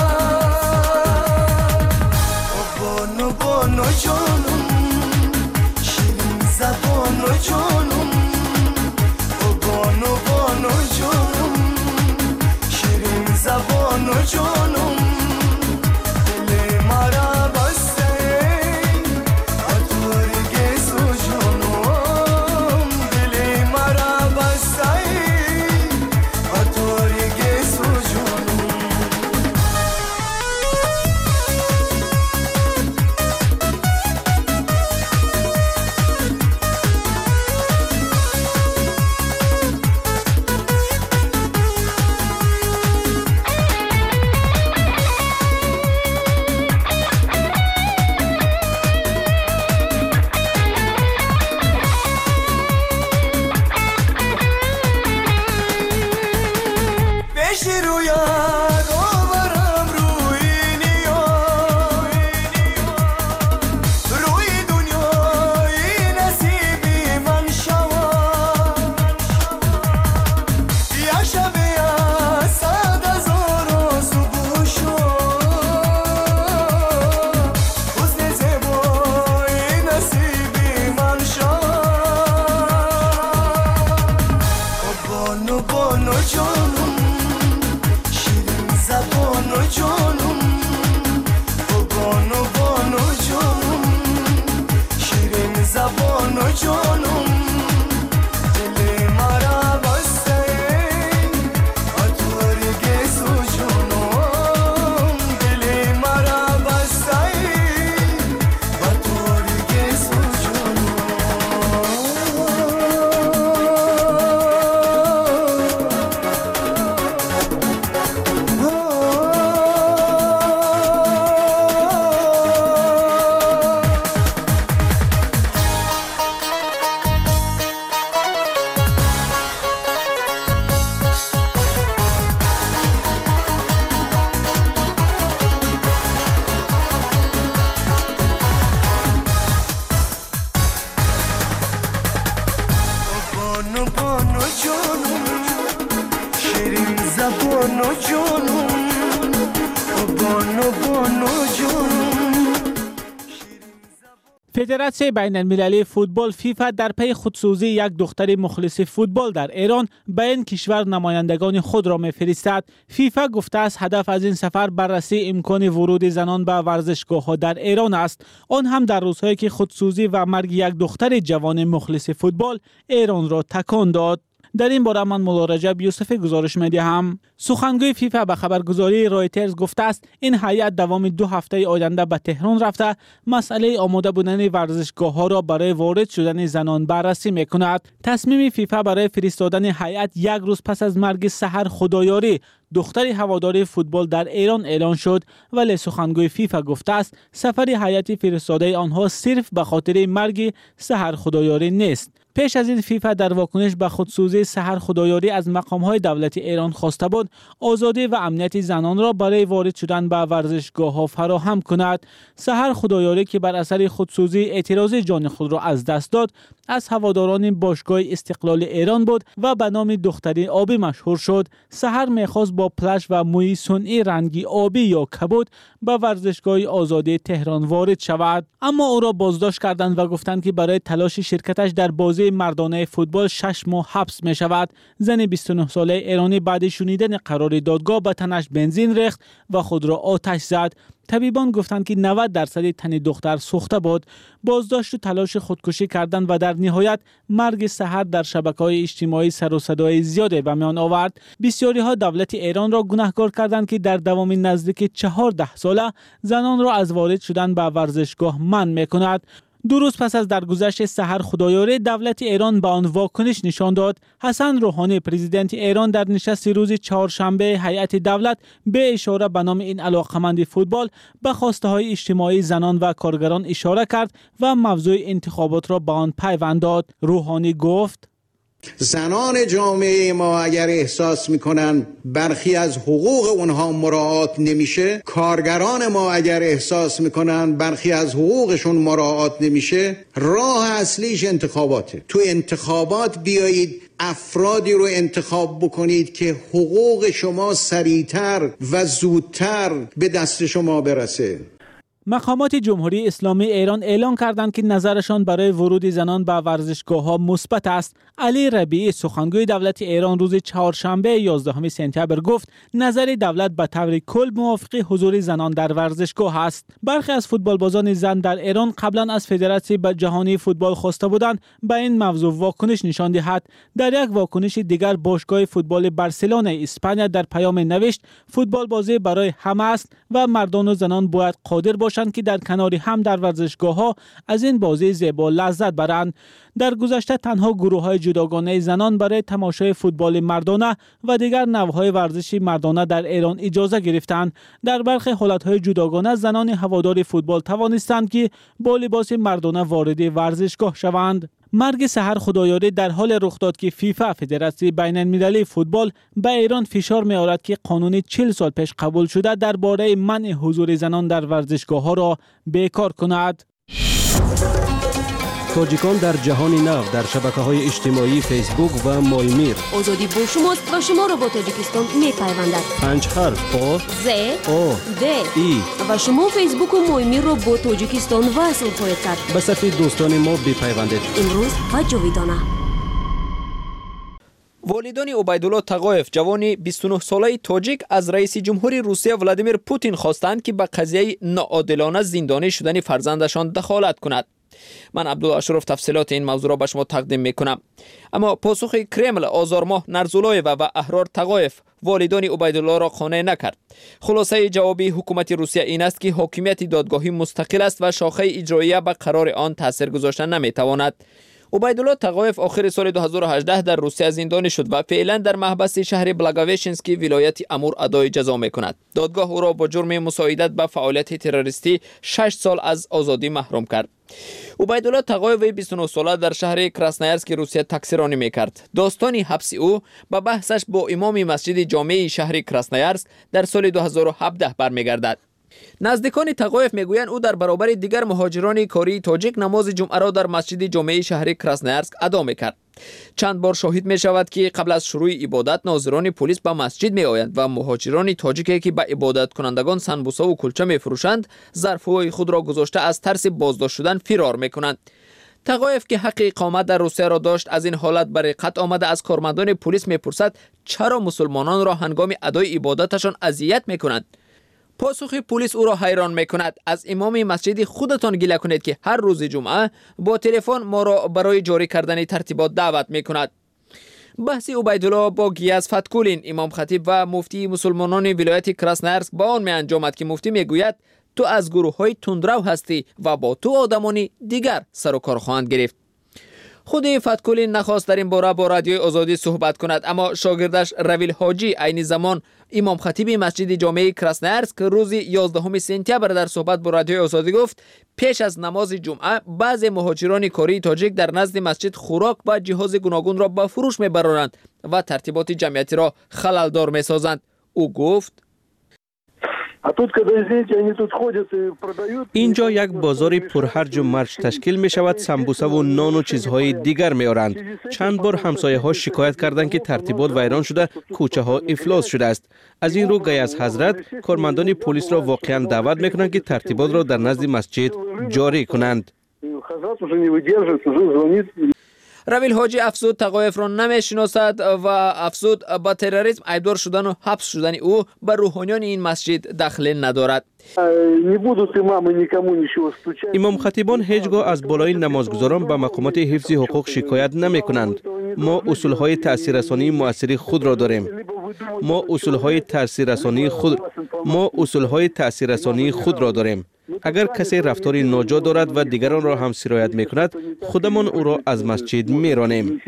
بانو بانو جانم شیرین زبانو جانم بانو بانو جانم شیرین زبانو جانم دل مرا بسته آتوری گسو جانم دل مرا بسته آتوری گسو جانم پیش رویت آورم روی نیا روی دنیای نصیبی من شوم یک شب از 100,000 آرزو شد حسن زیبای نصیبی من شد بانو بانو جانم شیرین زبانو جانم بانو بانو جانم شیرین زبانو جانم دل مرا بسته آتوری گسو جانم دل مرا بسته آتوری گسو بانو بانو جانم شیرین زبانو جانم بانو بانو جانم فدراسیون بین المللی فوتبال فیفا در پی خودسوزی یک دختر مخلص فوتبال در ایران به این کشور نمایندگان خود را می‌فرستد. فیفا گفته است هدف از این سفر بررسی امکان ورود زنان به ورزشگاه‌ها در ایران است، آن هم در روزهایی که خودسوزی و مرگ یک دختر جوان مخلص فوتبال ایران را تکان داد. در این باره من مولا رجب یوسفی گزارش می‌دهم. سخنگوی فیفا به خبرگزاری رایترز گفته است این هیئت دوام 2 هفته آینده به تهران رفته مسئله آماده بودن ورزشگاه‌ها را برای وارد شدن زنان بررسی می‌کند. تصمیم فیفا برای فرستادن هیئت یک روز پس از مرگ سحر خدایاری دختر هواداری فوتبال در ایران اعلان شد، ولی سخنگوی فیفا گفته است سفر هیئت فرستاده آنها صرف به خاطر مرگ سحر خدایاری نیست. پیش از این فیفا در واکنش به خودسوزی سحر خدایاری از مقام‌های دولتی ایران خواسته بود آزادی و امنیت زنان را برای وارد شدن به ورزشگاه‌ها فراهم کند. سحر خدایاری که بر اثر خودسوزی اعتراض جان خود را از دست داد، از هواداران باشگاه استقلال ایران بود و به نام دختری آبی مشهور شد. سحر می‌خواست با پلش و موی صنعی رنگی آبی یا کبود به ورزشگاه آزادی تهران وارد شود، اما او را بازداشت کردند و گفتند که برای تلاش شرکتش در بازی مردانه فوتبال 6 ماه حبس می شود. زن 29 ساله ایرانی بعد شنیدن قرار دادگاه به تنش بنزین ریخت و خود را آتش زد. طبیبان گفتند که 90% تن دختر سوخته بود. بازداشت و تلاش خودکشی کردند و در نهایت مرگ سحر در شبکه‌های اجتماعی سر و صدای زیاده به میان آورد. بسیاری ها دولت ایران را گناهکار کردند که در دوام نزدیک 14 ساله زنان را از وارد شدن به ورزشگاه منع می‌کند. دو روز پس از درگذشت سحر خدایاری، دولت ایران به آن واکنش نشان داد. حسن روحانی پرزیدنت ایران در نشست روز چهارشنبه هیئت دولت به اشاره به نام این علاقمند فوتبال به خواسته های اجتماعی زنان و کارگران اشاره کرد و موضوع انتخابات را به آن پیوند داد. روحانی گفت: زنان جامعه ما اگر احساس میکنن برخی از حقوق اونها مراعات نمیشه، کارگران ما اگر احساس میکنن برخی از حقوقشون مراعات نمیشه، راه اصلیش انتخاباته. تو انتخابات بیایید افرادی رو انتخاب بکنید که حقوق شما سریعتر و زودتر به دست شما برسه. مقامات جمهوری اسلامی ایران اعلام کردند که نظرشان برای ورود زنان به ورزشگاه‌ها مثبت است. علی ربیعی سخنگوی دولت ایران روز چهارشنبه 11 سپتامبر گفت نظر دولت به طور کل موافق حضور زنان در ورزشگاه است. برخی از فوتبالبازان زن در ایران قبلا از فدراسیون جهانی فوتبال خواسته بودند به این موضوع واکنش نشان دهد. در یک واکنش دیگر باشگاه فوتبال بارسلونا اسپانیا در پیام نوشت فوتبال بازی برای همه است و مردان و زنان باید قادر باشند که در کنار هم در ورزشگاه‌ها از این بازی زیبا لذت برند. در گذشته تنها گروه‌های جداگانه زنان برای تماشای فوتبال مردانه و دیگر نوع‌های ورزشی مردانه در ایران اجازه گرفتند. در برخی حالت‌های جداگانه زنان هوادار فوتبال توانستند که با لباس مردانه وارد ورزشگاه شوند. مرگ سحر خدایاری در حال رخ داد که فیفا فدراسیون بین‌المللی فوتبال به ایران فشار می‌آورد که قانون 40 سال پیش قبول شده درباره منع حضور زنان در ورزشگاه‌ها را بیکار کند. تاجیکان در جهان نو در شبکه‌های اجتماعی فیسبوک و مایمیر. آزادی با شماست و شما را با تاجیکستان می‌پیوندد. 5 حرف آ ز او د ای و شما فیسبوک و مایمیر را با تاجیکستان وصل خواهید کرد. به صفحه دوستان ما بپیوندید. امروز و جاویدانه. والدان عبیدالله تقایف جوان 29 ساله تاجیک از رئیس جمهوری روسیه ولادیمیر پوتین خواستند که به قضیه ناعادلانه زندانی شدن فرزندشان دخالت کند. من عبدالاشرف تفصیلات این موضوع را به شما تقدیم میکنم. اما پاسخ کرمل آذرماه نرزولایو و احرار تقایف والدان عبیدالله را قانع نکرد. خلاصه جوابی حکومت روسیه این است که حاکمیت دادگاهی مستقل است و شاخه اجراییه به قرار آن تاثیر گذاشتن نمیتواند. عبیدالله تقایف آخر سال 2018 در روسیه زندانی شد و فعلا در محبس شهر بلاگاویشنسکی ولایت امور ادای جزا میکند. دادگاه او را با جرم مساعدت به فعالیت تروریستی 6 سال از آزادی محروم کرد. عبیدالله تقایف 29 ساله در شهر کراسنایرسک روسیه تکثیرانی میکرد. داستان حبس او به بحثش با امام مسجد جامع شهر کراسنایرسک در سال 2017 برمیگردد. نزدیکان تقایف میگویند او در برابر دیگر مهاجران کاری تاجیک نماز جمعه را در مسجد جامع شهر کراسنایرسک ادا میکرد. چند بار شاهد می شود که قبل از شروع عبادت ناظران پلیس به مسجد می آیند و مهاجران تاجیکی که به عبادت کنندگان سنبوسه و کلچه می فروشند ظرفهای خود را گذاشته از ترس بازداشت شدن فرار می کنند. تقایف که حق اقامت در روسیه را داشت از این حالت برای قطع آمده از کارمندان پلیس می پرسد چرا مسلمانان را هنگام ادای عبادتشان اذیت می کنند. پاسخ پلیس او را حیران میکند. از امام مسجد خودتان گله کنید که هر روز جمعه با تلفن ما را برای جاری کردن ترتیبات دعوت میکند. بحث عبیدالله با گیاز فتکولین امام خطیب و مفتی مسلمانان ولایت کراسنایرسک با آن می انجامد که مفتی میگوید تو از گروه های تندرو هستی و با تو آدمانی دیگر سر و کار خواهند گرفت. خود فتکولین نخواست در این باره با رادیوی آزادی صحبت کند، اما شاگردش رویل حاجی عین زمان امام خطیب مسجد جامع کراسنایرسک روز 11 سپتامبر در صحبت با رادیوی آزادی گفت پیش از نماز جمعه بعضی مهاجران کاری تاجیک در نزد مسجد خوراک و جهاز گوناگون را به فروش میبرانند و ترتیبات جمعیتی را خللدار میسازند. او گفت اینجا یک بازار پرهرج و مرج تشکیل می شود. سمبوسه و نان و چیزهای دیگر می آرند. چند بار همسایه ها شکایت کردند که ترتیبات ویران شده، کوچه ها افلاس شده است. از این رو گیاز حضرت کارمندان پلیس را واقعا دعوت می کنند که ترتیبات را در نزد مسجد جاری کنند. رویل حاجی افزود تقایف را نمیشناسد و افزود با تروریسم ایبدار شدن و حبس شدن او به روحانیان این مسجد دخل ندارد. امام خطیبان هیچگاه از بالای نمازگزاران به مقامات حفظ حقوق شکایت نمی کنند. ما اصولهای تاثیررسانی مؤثری خود را داریم. ما اصولهای تاثیررسانی خود را داریم. اگر کسی رفتاری ناجا دارد و دیگران را هم سرایت می کند، خودمان او را از مسجد می رانیم.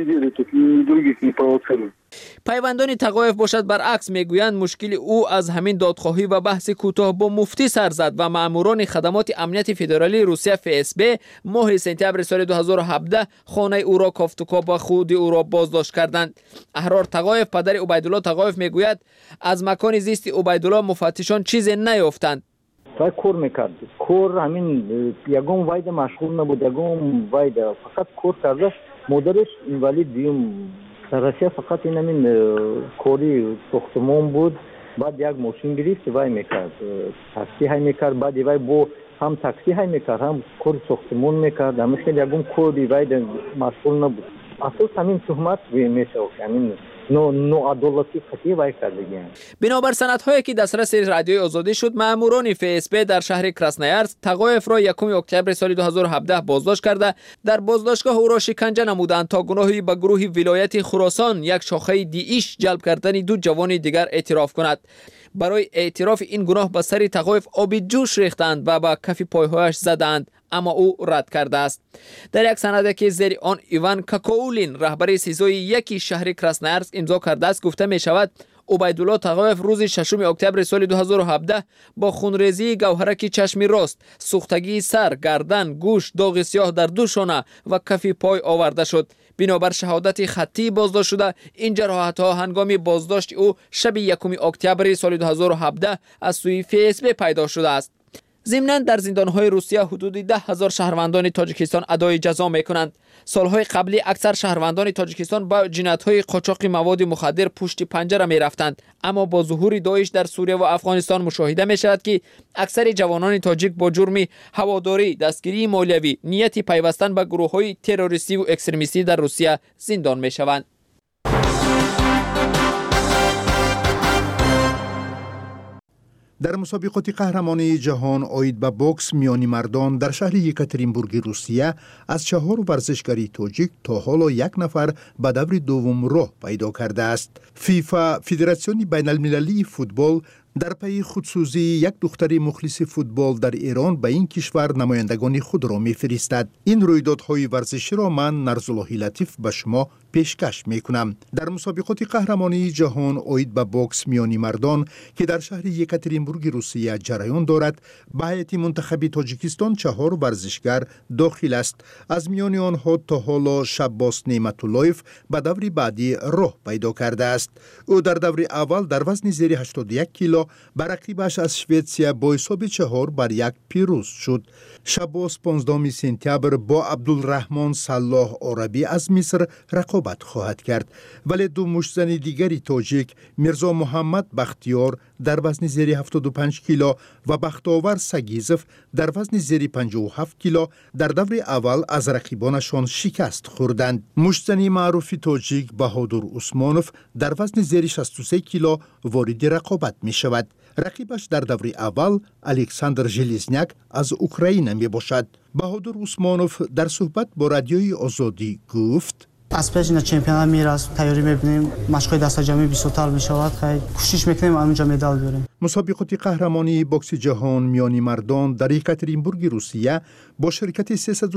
پیوندان تقایف باشد برعکس میگویند مشکل او از همین دادخواهی و بحث کوتاه با مفتی سر زد و ماموران خدمات امنیت فدرالی روسیه FSB ماه سپتامبر سال 2017 خانه او را کافتوکا و خود او را بازداشت کردند. احرار تقایف پدر عبیدالله تقایف میگوید از مکان زیست عبیدالله مفتشان چیزی نیافتند. کور میکرد. کور همین یگم واید مشغول نبود، یگم واید فقط کور کرده. مادرش اینوالید دیوم راسیه فقط این همین کوری ساختمان بود. بعد یک ماشین گرفت وای میکرد، تاکسی های میکرد. بعد وای بو هم تاکسی های میکرد هم کور ساختمان میکرد. همش یگم کوری وای مشغول نبود. اساس همین تهمت میشه همین نو عدالتی خطی وای کردگی. بنابر سندهایی که دسترس رادیوی آزادی شد، ماموران FSB در شهر کراسنایارسک تقایف را 1 اکتبر سال 2017 بازداشت کرده در بازداشتگاه او را شکنجه نمودند تا گناهی به گروه ولایت خراسان یک شاخه دیئیش جلب کردن 2 جوان دیگر اعتراف کند. برای اعتراف این گناه به سر تقایف آب جوش ریختند و به کف پایهایش زدند، اما او رد کرده است. در یک سند که زیر آن ایوان کاکاولین رهبر سیزوی یکی شهر کراسنایارسک امضا کرده است گفته می شود عبیدالله تقایف روز 6 اکتبر سال 2017 با خونریزی گوهرک چشم راست، سوختگی سر، گردن، گوش، داغ سیاه در 2 شانه و کف پای آورده شد. بنابر شهادت خطی بازداشت شده، این جراحت ها هنگام بازداشت او شب 1 اکتبر سال 2017 از سوی FSB پیدا شده است. ضمناً در زندان‌های روسیه حدود 10,000 شهروندان تاجیکستان ادای جزا می‌کنند. سالهای قبلی اکثر شهروندان تاجیکستان با جنایت‌های قاچاق مواد مخدر پشت پنجره می‌رفتند، اما با ظهور داعش در سوریه و افغانستان مشاهده می‌شود که اکثر جوانان تاجیک با جرم هواداری، دستگیری مالیوی، نیت پیوستن به گروه‌های تروریستی و اکستریمیستی در روسیه زندان می‌شوند. در مسابقات قهرمانی جهان آید به بوکس میانی مردان در شهر یکاترینبورگ روسیه از 4 ورزشکاری تاجیک تا حالا 1 نفر به دور دوم راه پیدا کرده است. فیفا فدراسیون بین المللی فوتبال در پی خودسوزی یک دختر مخلص فوتبال در ایران به این کشور نمایندگان خود را می‌فرستد. این رویدادهای ورزشی را من نرزاللهی لطیف به شما پیشکش میکنم. در مسابقات قهرمانی جهان آید به بوکس میانی مردان که در شهر یکاترینبورگ روسیه جریان دارد، به هیئت منتخب تاجیکستان 4 ورزشگر داخل است. از میان آنها تا حالا شباس نعمت‌اللهیف به دور بعدی راه پیدا کرده است. او در دور اول در وزن زیر 81 کیلو بر رقیبش از شویتسیا با حساب 4-1 پیروز شد. شباس 15 سپتامبر با عبدالرحمن صلاح عربی از مصر رقابت خواهد کرد، ولی 2 مشتزن دیگری تاجیک میرزا محمد بختیار در وزن زیر 75 کیلو و بختاور سگیزف در وزن زیر 57 کیلو در دور اول از رقیبانشان شکست خوردند. مشتزن معروف تاجیک بهادر عثمانوف در وزن زیر 63 کیلو وارد رقابت می شود. رقیبش در دور اول الکساندر ژلیزنیاک از اوکراین می باشد. بهادر عثمانوف در صحبت با رادیوی آزادی گفت: از پیش چمپیونات میراث تیاری می‌بینیم، مشق‌های دست جمعی 20 سال می‌شود، خیلی کوشش می‌کنیم اونجا مدال بیاریم. مسابقات قهرمانی بوکس جهان میانی مردان در یکاترینبورگ روسیه با شرکت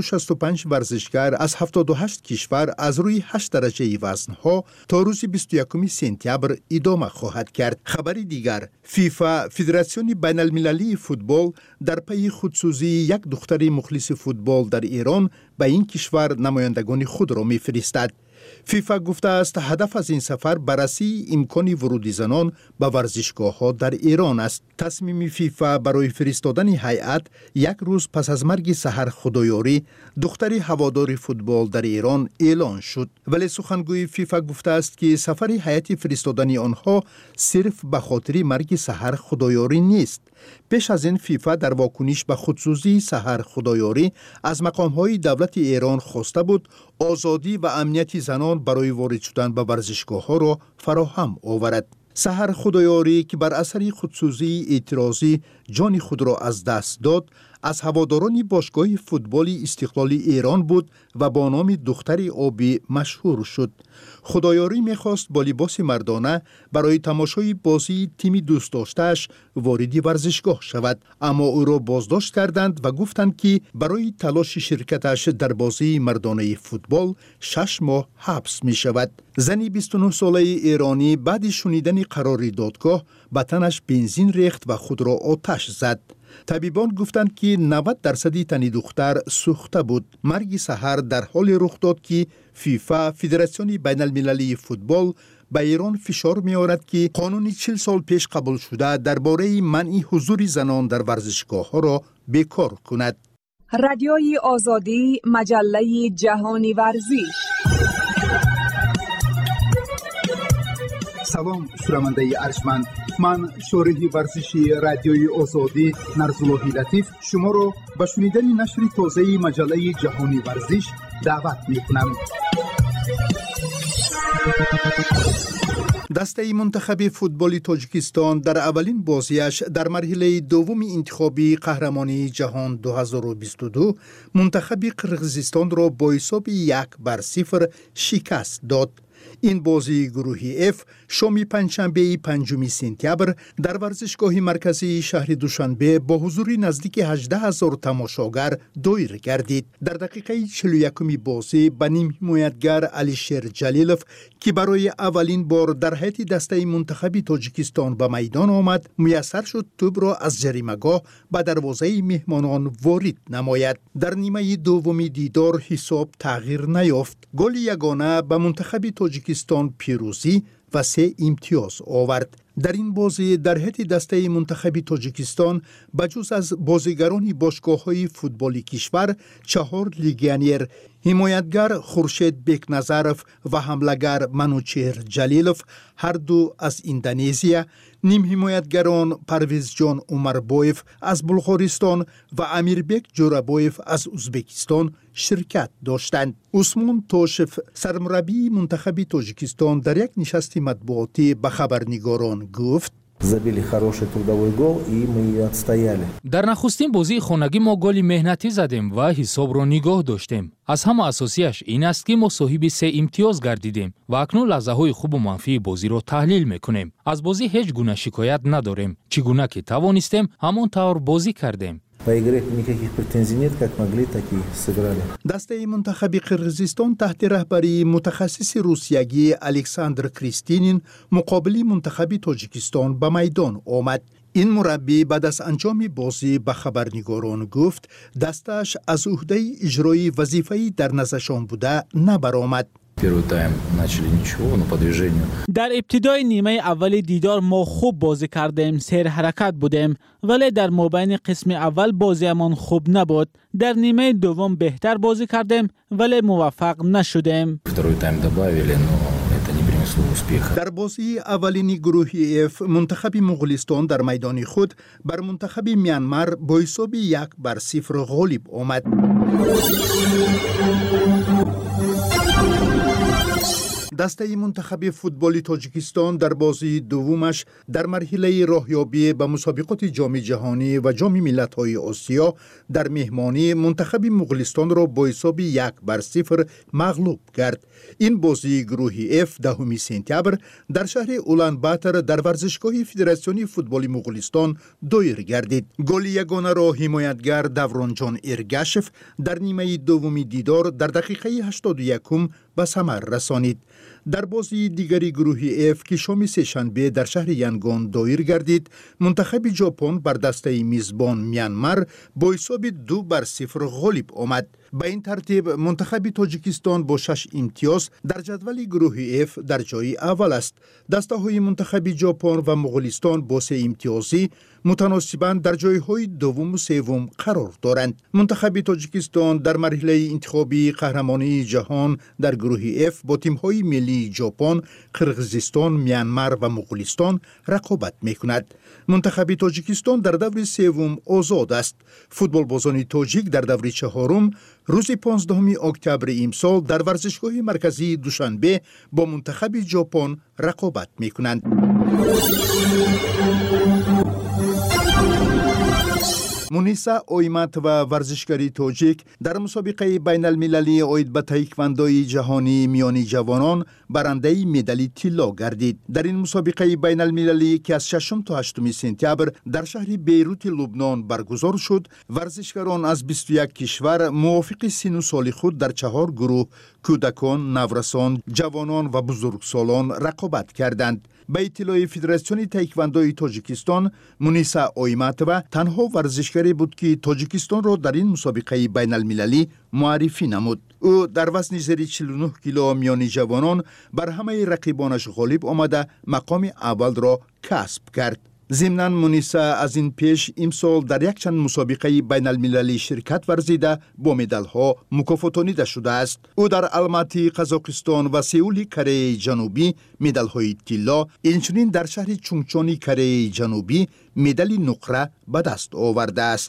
365 ورزشکار از 78 کشور از روی 8 درجه وزن‌ها تا روز 21 سپتامبر ادامه خواهد کرد. خبری دیگر، فیفا فدراسیون بین المللی فوتبال در پی خودسوزی یک دختر مخلص فوتبال در ایران به این کشور نمایندگان خود را می‌فرستد. فیفا گفته است هدف از این سفر بررسی امکان ورود زنان به ورزشگاه‌ها در ایران است. تصمیم فیفا برای فرستادن هیئت 1 روز پس از مرگ سحر خدایاری دختر هوادار فوتبال در ایران اعلان شد، ولی سخنگوی فیفا گفته است که سفر هیئت فرستادن آنها صرف به خاطر مرگ سحر خدایاری نیست. پیش از این فیفا در واکنش به خودسوزی سحر خدایاری از مقام‌های دولت ایران خواسته بود آزادی و امنیت زنان برای وارد شدن به ورزشگاه‌ها را فراهم آورد. سحر خدایاری که بر اثر خودسوزی اعتراضی جان خود را از دست داد، از هواداران باشگاه فوتبال استقلال ایران بود و با نام دختر آبی مشهور شد. خدایاری می‌خواست با لباس مردانه برای تماشای بازی تیم دوست داشته‌اش وارد ورزشگاه شود، اما او را بازداشت کردند و گفتند که برای تلاش شرکتش در بازی مردانه فوتبال 6 ماه حبس می‌شود. زنی 29 ساله ایرانی بعد شنیدن قرار دادگاه به تنش بنزین ریخت و خود را آتش زد. طبیبان گفتند که 90% تن دختر سوخته بود. مرگ سحر در حال رخ داد که فیفا، فدراسیون بین المللی فوتبال، به ایران فشار می آورد که قانون 40 سال پیش قبول شده درباره منع حضور زنان در ورزشگاه ها را بیکار کند. رادیوی آزادی، مجله جهانی ورزش. سلام شنونده ارجمند، من شارح ورزشی رادیوی آزادی نرزاللهی لطیف شما را به شنیدن نشر تازه مجله جهانی ورزش دعوت می‌کنم. دسته منتخب فوتبال تاجیکستان در اولین بازیش در مرحله دوم انتخابی قهرمانی جهان 2022 منتخب قرقیزستان را با حساب 1-0 شکست داد. این بازی گروهی F شام پنجشنبه 5 سپتامبر در ورزشگاه مرکزی شهر دوشنبه با حضور نزدیک 18,000 تماشاگر دایر گردید. در دقیقه 41 بازی به نیم حمایتگر علیشیر جلیلوف که برای اولین بار در هیئت دسته منتخب تاجیکستان به میدان آمد، میسر شد توپ را از جریمه‌گاه به دروازه مهمانان وارد نماید. در نیمه دوم دیدار حساب تغییر نیافت. گل یگانه به منتخب تاجیکستان پیروزی و 3 امتیاز آورد. در این بازی در هیئت دسته منتخب تاجیکستان بجز از بازیگران باشگاه‌های فوتبالی کشور 4 لیگیونر، حمایتگر خورشید بیکنظرف و حمله‌گر منوچهر جلیلوف هر دو از اندونزیا، نیم حمایتگران پرویز جان عمربایف از بلغارستان و امیربک جورابایف از ازبکستان شرکت داشتند. عثمان توشف سرمربی منتخب تاجیکستان در یک نشست مطبوعاتی به خبرنگاران گفت: забили хороший трудовой гол и мы отстояли. در نخستین بازی خانگی ما گلی مهنتی زدیم و حساب را نگاه داشتیم. از همه اساسیش این است که ما صاحب 3 امتیاز گردیدیم و اکنون لحظه‌های خوب و منفی بازی را تحلیل میکنیم. از بازی هیچ گونه شکایت نداریم. چگونه که توانستیم همون طور بازی کردیم. دسته منتخب قرقیزستان تحت رهبری متخصص روسیایی الکساندر کریستینین مقابل منتخب تاجیکستان به میدان آمد. این مربی بعد از انجام بازی به خبرنگاران گفت دستش از عهده اجرای وظیفه‌ای در نزدشان بوده نبرآمد. در ابتدای نیمه اول دیدار ما خوب بازی کردیم، سیر حرکت بودیم، ولی در مابین قسم اول بازیمان خوب نبود. در نیمه دوم بهتر بازی کردیم ولی موفق نشدیم. در بازی اولین گروهی F منتخب مغولستان در میدان خود بر منتخب میانمار با حساب 1-0 غالب آمد. دسته منتخب فوتبال تاجیکستان در بازی دومش در مرحله راهیابی به مسابقات جام جهانی و جام ملت‌های آسیا در مهمانی منتخب مغولستان را با حساب 1-0 مغلوب کرد. این بازی گروهی F 10 سپتامبر در شهر اولانباتر در ورزشگاه فدراسیون فوتبال مغولستان دایر گردید. گل یگانه را حمایتگر دورانجان ارگاشف در نیمه دوم دیدار در دقیقه 81 به ثمر رسانید. در بازی دیگری گروهی F که شام سه‌شنبه در شهر ینگون دایر گردید، منتخب ژاپن بر دسته میزبان میانمار با حساب 2-0 غالب آمد. به این ترتیب منتخب تاجیکستان با 6 امتیاز در جدول گروه F در جای اول است. دسته های منتخب ژاپن و مغولستان با 3 امتیازی متناسباً در جایهای دوم و سوم قرار دارند. منتخب تاجیکستان در مرحله انتخابی قهرمانی جهان در گروه F با تیم‌های ملی ژاپن، قرقیزستان، میانمار و مغولستان رقابت می‌کند. منتخب تاجیکستان در دور سوم آزاد است. فوتبال بازان تاجیک در دور چهارم روز 15 اکتبر امسال در ورزشگاه مرکزی دوشنبه با منتخب ژاپن رقابت می‌کنند. مونیسا اویمت و ورزشکاری توجیک در مسابقه بین المللی اوید به تایکواندوی جهانی میانی جوانان برنده مدال طلا گردید. در این مسابقه بین المللی که از 6 تا 8 سپتامبر در شهر بیروت لبنان برگزار شد، ورزشکاران از 21 کشور موافق سن و سال خود در 4 گروه کودکان، نورسان، جوانان و بزرگسالان رقابت کردند. به اطلاع فدراسیون تایکواندوی تاجیکستان، مونیسا اویماتова تنها ورزشکاری بود که تاجیکستان را در این مسابقه بین المللی معرفی نمود. او در وزن زیر 49 کیلو میانی جوانان بر همه رقیبانش غالب آمده مقام اول را کسب کرد. ضمناً مونیسا از این پیش امسال در یک چند مسابقه بین المللی شرکت ورزیده با مدال ها مکافاتانیده شده است. او در الماتی قزاقستان و سئول کره جنوبی مدال های طلا، اینچنین در شهر چونگچونی کره جنوبی مدال نقره به دست آورده است.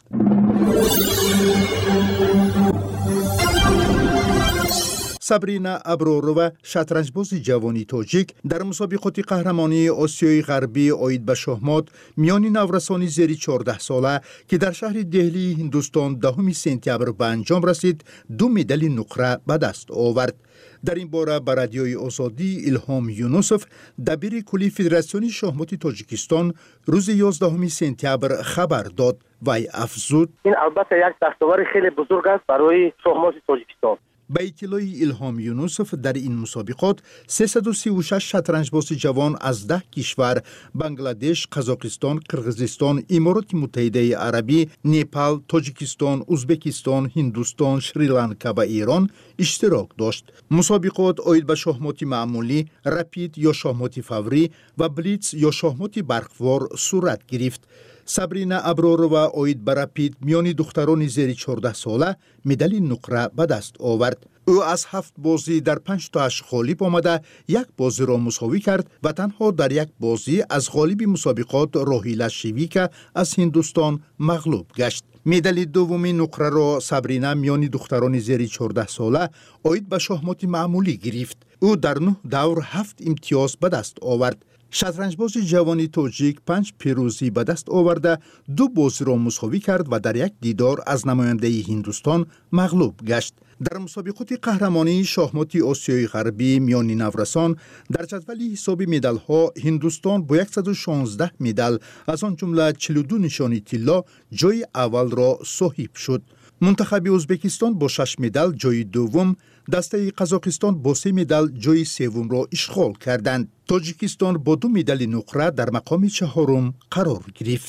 سابرینا ابرورova شطرنجباز جوانی تاجیک در مسابقات قهرمانی آسیای غربی اوید به شهمات میان نورسانی زیر 14 ساله که در شهر دهلی هندوستان 10 سپتامبر به انجام رسید 2 مدال نقره به دست آورد. در این باره به رادیوی آزادی الهام یونوسف دبیر کلی فدراسیون شахمات تاجیکستان روز 11 سپتامبر خبر داد و افزود: این البته یک دستاورد خیلی بزرگ است برای شахمات تاجیکستان. به اطلاع الهام یونوسف در این مسابقات 336 شطرنجباز جوان از 10 کشور بنگلادش، قزاقستان، قرغیزستان، امارات متحده عربی، نپال، تاجیکستان، ازبکستان، هندوستان، شریلانکا و ایران اشتراک داشت. مسابقات اوید به شахمات معمولی، رپید یا شахمات فوری و بلیتز یا شахمات برقوار صورت گرفت. سابرینا ابرورova اوید به رپید میان دختران زیر 14 ساله مدال نقره به دست آورد. او از 7 بازی در 5 تاش غالب آمده، یک بازی را مساوی کرد و تنها در یک بازی از غالب مسابقات راهیلا شیویکا از هندوستان مغلوب گشت. مدال دوم نقره را سابرینا میان دختران زیر 14 ساله اوید به شахمات معمولی گرفت. او در 9 دور 7 امتیاز به دست آورد. شطرنجباز جوانی تاجیک 5 پیروزی به دست آورده، 2 بازی را مساوی کرد و در یک دیدار از نماینده هندوستان مغلوب گشت. در مسابقات قهرمانی شахمات آسیای غربی میان نورسان در جدول حساب مدال ها هندوستان با 116 مدال از آن جمله 42 نشانی طلا جای اول را صاحب شد. منتخب ازبکستان با 6 مدال جای دوم، دسته قزاقستان با 3 مدال جای سوم را اشغال کردند. تاجیکستان با 2 مدال نقره در مقام چهارم قرار گرفت.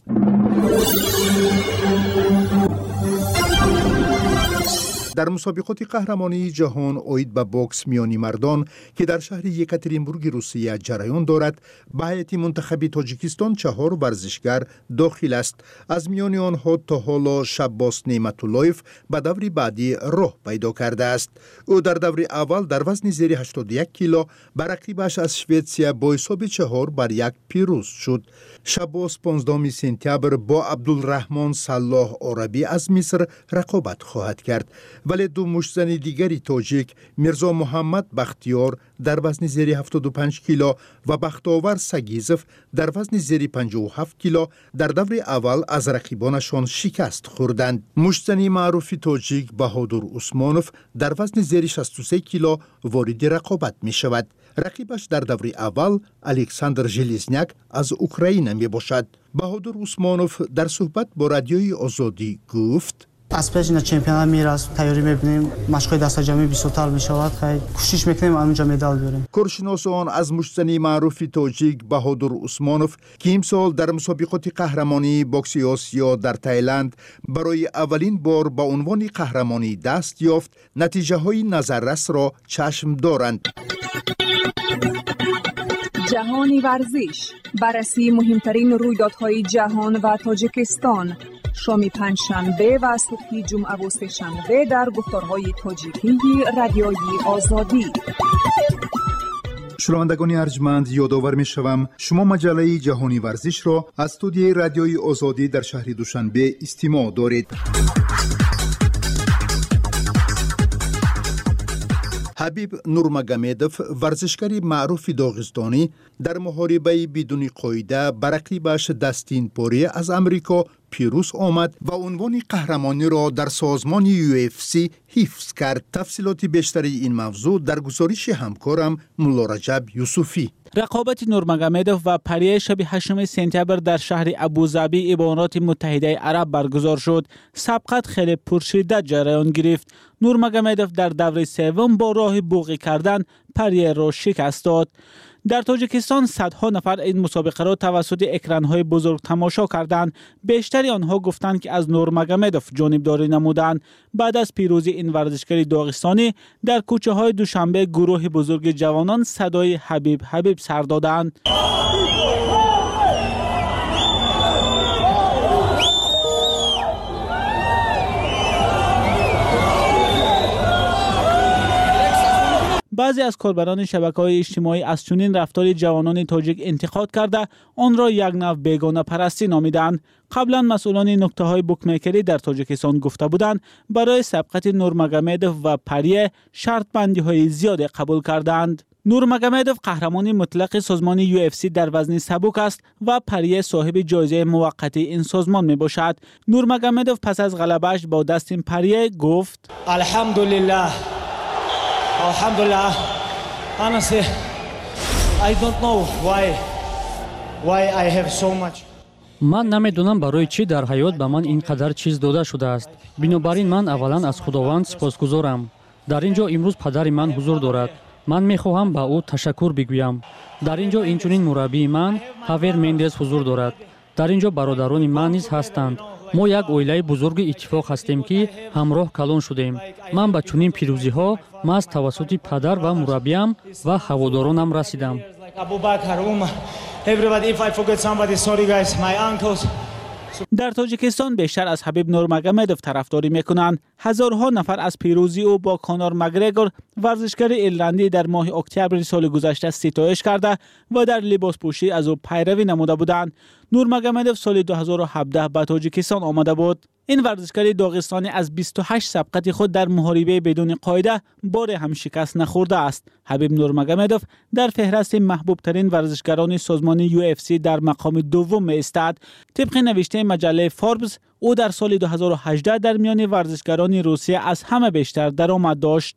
در مسابقات قهرمانی جهان اوید به بوکس میانی مردان که در شهر یکاترینبورگ روسیه جریان دارد، به هیئت منتخب تاجیکستان 4 ورزشگر داخل است. از میان آنها تا حالا شباس نعمتاللهیف به دور بعدی راه پیدا کرده است. او در دور اول در وزن زیر 81 کیلو بر رقیبش از شویتسیا با حساب 4-1 پیروز شد. شباس 15 سپتامبر با عبدالرحمن صلاح عربی از مصر رقابت خواهد کرد. ولی 2 مشتزن دیگری تاجیک، میرزا محمد بختیار در وزن زیر 75 کیلو و بختاور سگیزف در وزن زیر 57 کیلو در دور اول از رقیبانشان شکست خوردند. مشتزن معروف تاجیک بهادر عثمانوف در وزن زیر 63 کیلو وارد رقابت می شود. رقیبش در دور اول الکساندر ژلزنیاک از اوکراین می باشد. بهادر عثمانوف در صحبت با رادیوی آزادی گفت: از پیش این چمپیونات میراث تیاری می‌بینیم، مشق‌های دست‌جمعی 20 سال می‌شود، خیلی کوشش می‌کنیم اونجا مدال بیاریم. کارشناسان از مشتزن معروف تاجیک بهادر عثمانوف که امسال در مسابقات قهرمانی بوکس آسیا در تایلند برای اولین بار به عنوان قهرمانی دست یافت، نتیجه‌های نظررس را چشم دارند. جهانی ورزش، بررسی مهمترین رویدادهای جهان و تاجیکستان، شام پنجشنبه و صبح جمعه و سه‌شنبه در گفتارهای تاجیکی رادیوی آزادی. شنوندگان ارجمند، یادآور می‌شوم شما مجله جهانی ورزش را از استودیوی رادیوی آزادی در شهر دوشنبه استماع دارید. حبیب نورمگامدوف ورزشکار معروف داغستانی در محاربه بدون قاعده بر رقیبش دستین پوریه از امریکا پیروز آمد و عنوان قهرمانی را در سازمان UFC حفظ کرد. تفصیلات بیشتری این موضوع در گزارش همکارم مولا رجب یوسفی. رقابت نورمگامدوف و پریه شب 8 سپتامبر در شهر ابوظبی امارات متحده عرب برگزار شد. سبقت خیلی پرشدت جریان گرفت. نورمگامدوف در دوره سوم با راه بوقی کردن پریه را شکست داد. در تاجیکستان صدها نفر این مسابقه را توسط اکران‌های بزرگ تماشا کردند. بیشتری آنها گفتند که از نورمگامدوف جانبداری نمودند. بعد از پیروزی این ورزشکار داغستانی در کوچه‌های دوشنبه گروه بزرگ جوانان صدای حبیب حبیب سر دادند. بعضی از کاربران شبکه‌های اجتماعی از چنین رفتار جوانان تاجیک انتقاد کرده آن را یک نوع بیگانه پرستی نامیدند. قبلا مسئولان نکته‌های بوکمیکری در تاجیکستان گفته بودند برای سبقت نورمگامدوف و پریه شرط بندی‌های زیاد قبول کردند. نورمگامدوف قهرمان مطلق سازمان UFC در وزن سبک است و پریه صاحب جایزه موقتی این سازمان می باشد. نورمگامدوف پس از غلبه‌اش با دست پریه گفت: الحمدلله. Alhamdulillah, honestly, I don't know why I have so much. من نمیدونم برای چی در حیات به من اینقدر چیز داده شده است. بنابراین من اولا از خداوند سپاسگزارم. در اینجا امروز پدر من حضور دارد. من میخواهم به او تشکر بگویم. در اینجا اینچنین مربی من هاویر مندز حضور دارد. در اینجا برادران من نیز هستند. ما یک اویله بزرگ اتفاق هستیم که همراه کلان شدیم. من به چنین پیروزی ها از توسط پدر و مربیم و هوادارانم رسیدم. در تاجیکستان بیشتر از حبیب نورمگامدوف طرفداری میکنند. هزارها نفر از پیروزی او با کانور مگرگور ورزشکار ایرلندی در ماه اکتبر سال گذشته ستایش کرده و در لباس پوشی از او پیروی نموده بودند. نورمگامدوف سال 2017 به تاجیکستان آمده بود. این ورزشکار داغستانی از 28 سبقت خود در محاربه بدون قاعده بار هم شکست نخورده است. حبیب نورمگامدوف در فهرست محبوب ترین ورزشکاران سازمان UFC در مقام دوم می ایستد. طبق نوشته مجله فوربس او در سال 2018 در میان ورزشکاران روسیه از همه بیشتر درآمد داشت.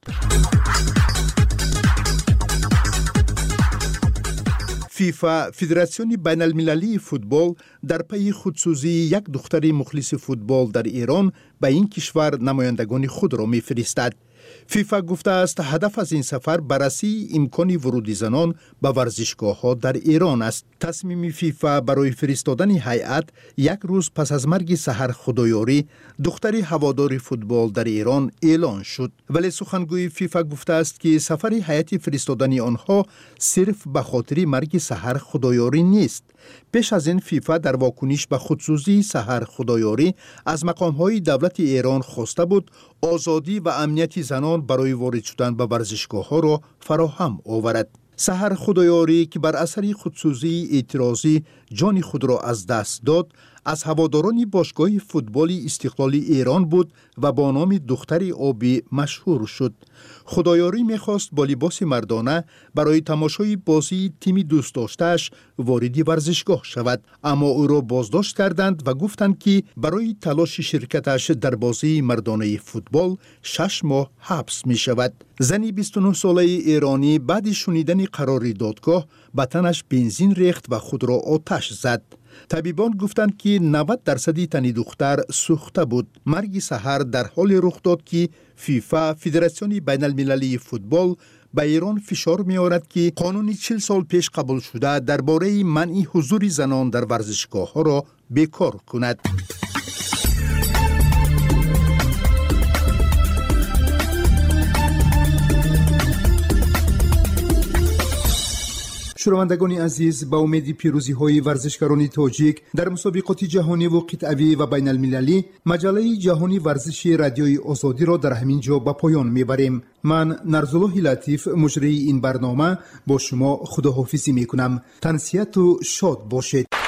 فیفا فدراسیون بین المللی فوتبال در پی خودسوزی یک دختر مخلص فوتبال در ایران به این کشور نمایندگان خود را می‌فرستد. فیفا گفته است هدف از این سفر بررسی امکان ورود زنان به ورزشگاه‌ها در ایران است. تصمیم فیفا برای فرستادن هیئت یک روز پس از مرگ سحر خدایاری دختر هوادار فوتبال در ایران اعلان شد. ولی سخنگوی فیفا گفته است که سفر هیئت فرستادن آنها صرف به خاطر مرگ سحر خدایاری نیست. پیش از این فیفا در واکنش به خودسوزی سحر خدایاری از مقام‌های دولت ایران خواسته بود آزادی و امنیت زنان برای وارد شدن به ورزشگاه‌ها را فراهم آورد. سحر خدایاری که بر اثر خودسوزی اعتراضی جان خود را از دست داد، از هواداران باشگاه فوتبال استقلال ایران بود و با نام دختر آبی مشهور شد. خدایاری می‌خواست با لباس مردانه برای تماشای بازی تیم دوست داشته‌اش وارد ورزشگاه شود، اما او را بازداشت کردند و گفتند که برای تلاش شرکتش در بازی مردانه فوتبال 6 ماه حبس می‌شود. زنی 29 ساله ایرانی بعد شنیدن قرار دادگاه به تنش بنزین ریخت و خود را آتش زد. طبیبان گفتند که 90% تن دختر سوخته بود. مرگ سحر در حال رخ داد که فیفا فدراسیون بین المللی فوتبال به ایران فشار می آورد که قانون 40 سال پیش قبول شده درباره منع حضور زنان در ورزشگاه ها را بیکار کند. شنوندگان عزیز، با امید پیروزی های ورزشکاران تاجیک در مسابقات جهانی و قطعی و بین المللی، مجله جهانی ورزشی رادیوی آزادی را در همین جا به پایان میبریم. من نرزالله لطیف مجری این برنامه با شما خداحافظی میکنم. تنسیت و شاد باشید.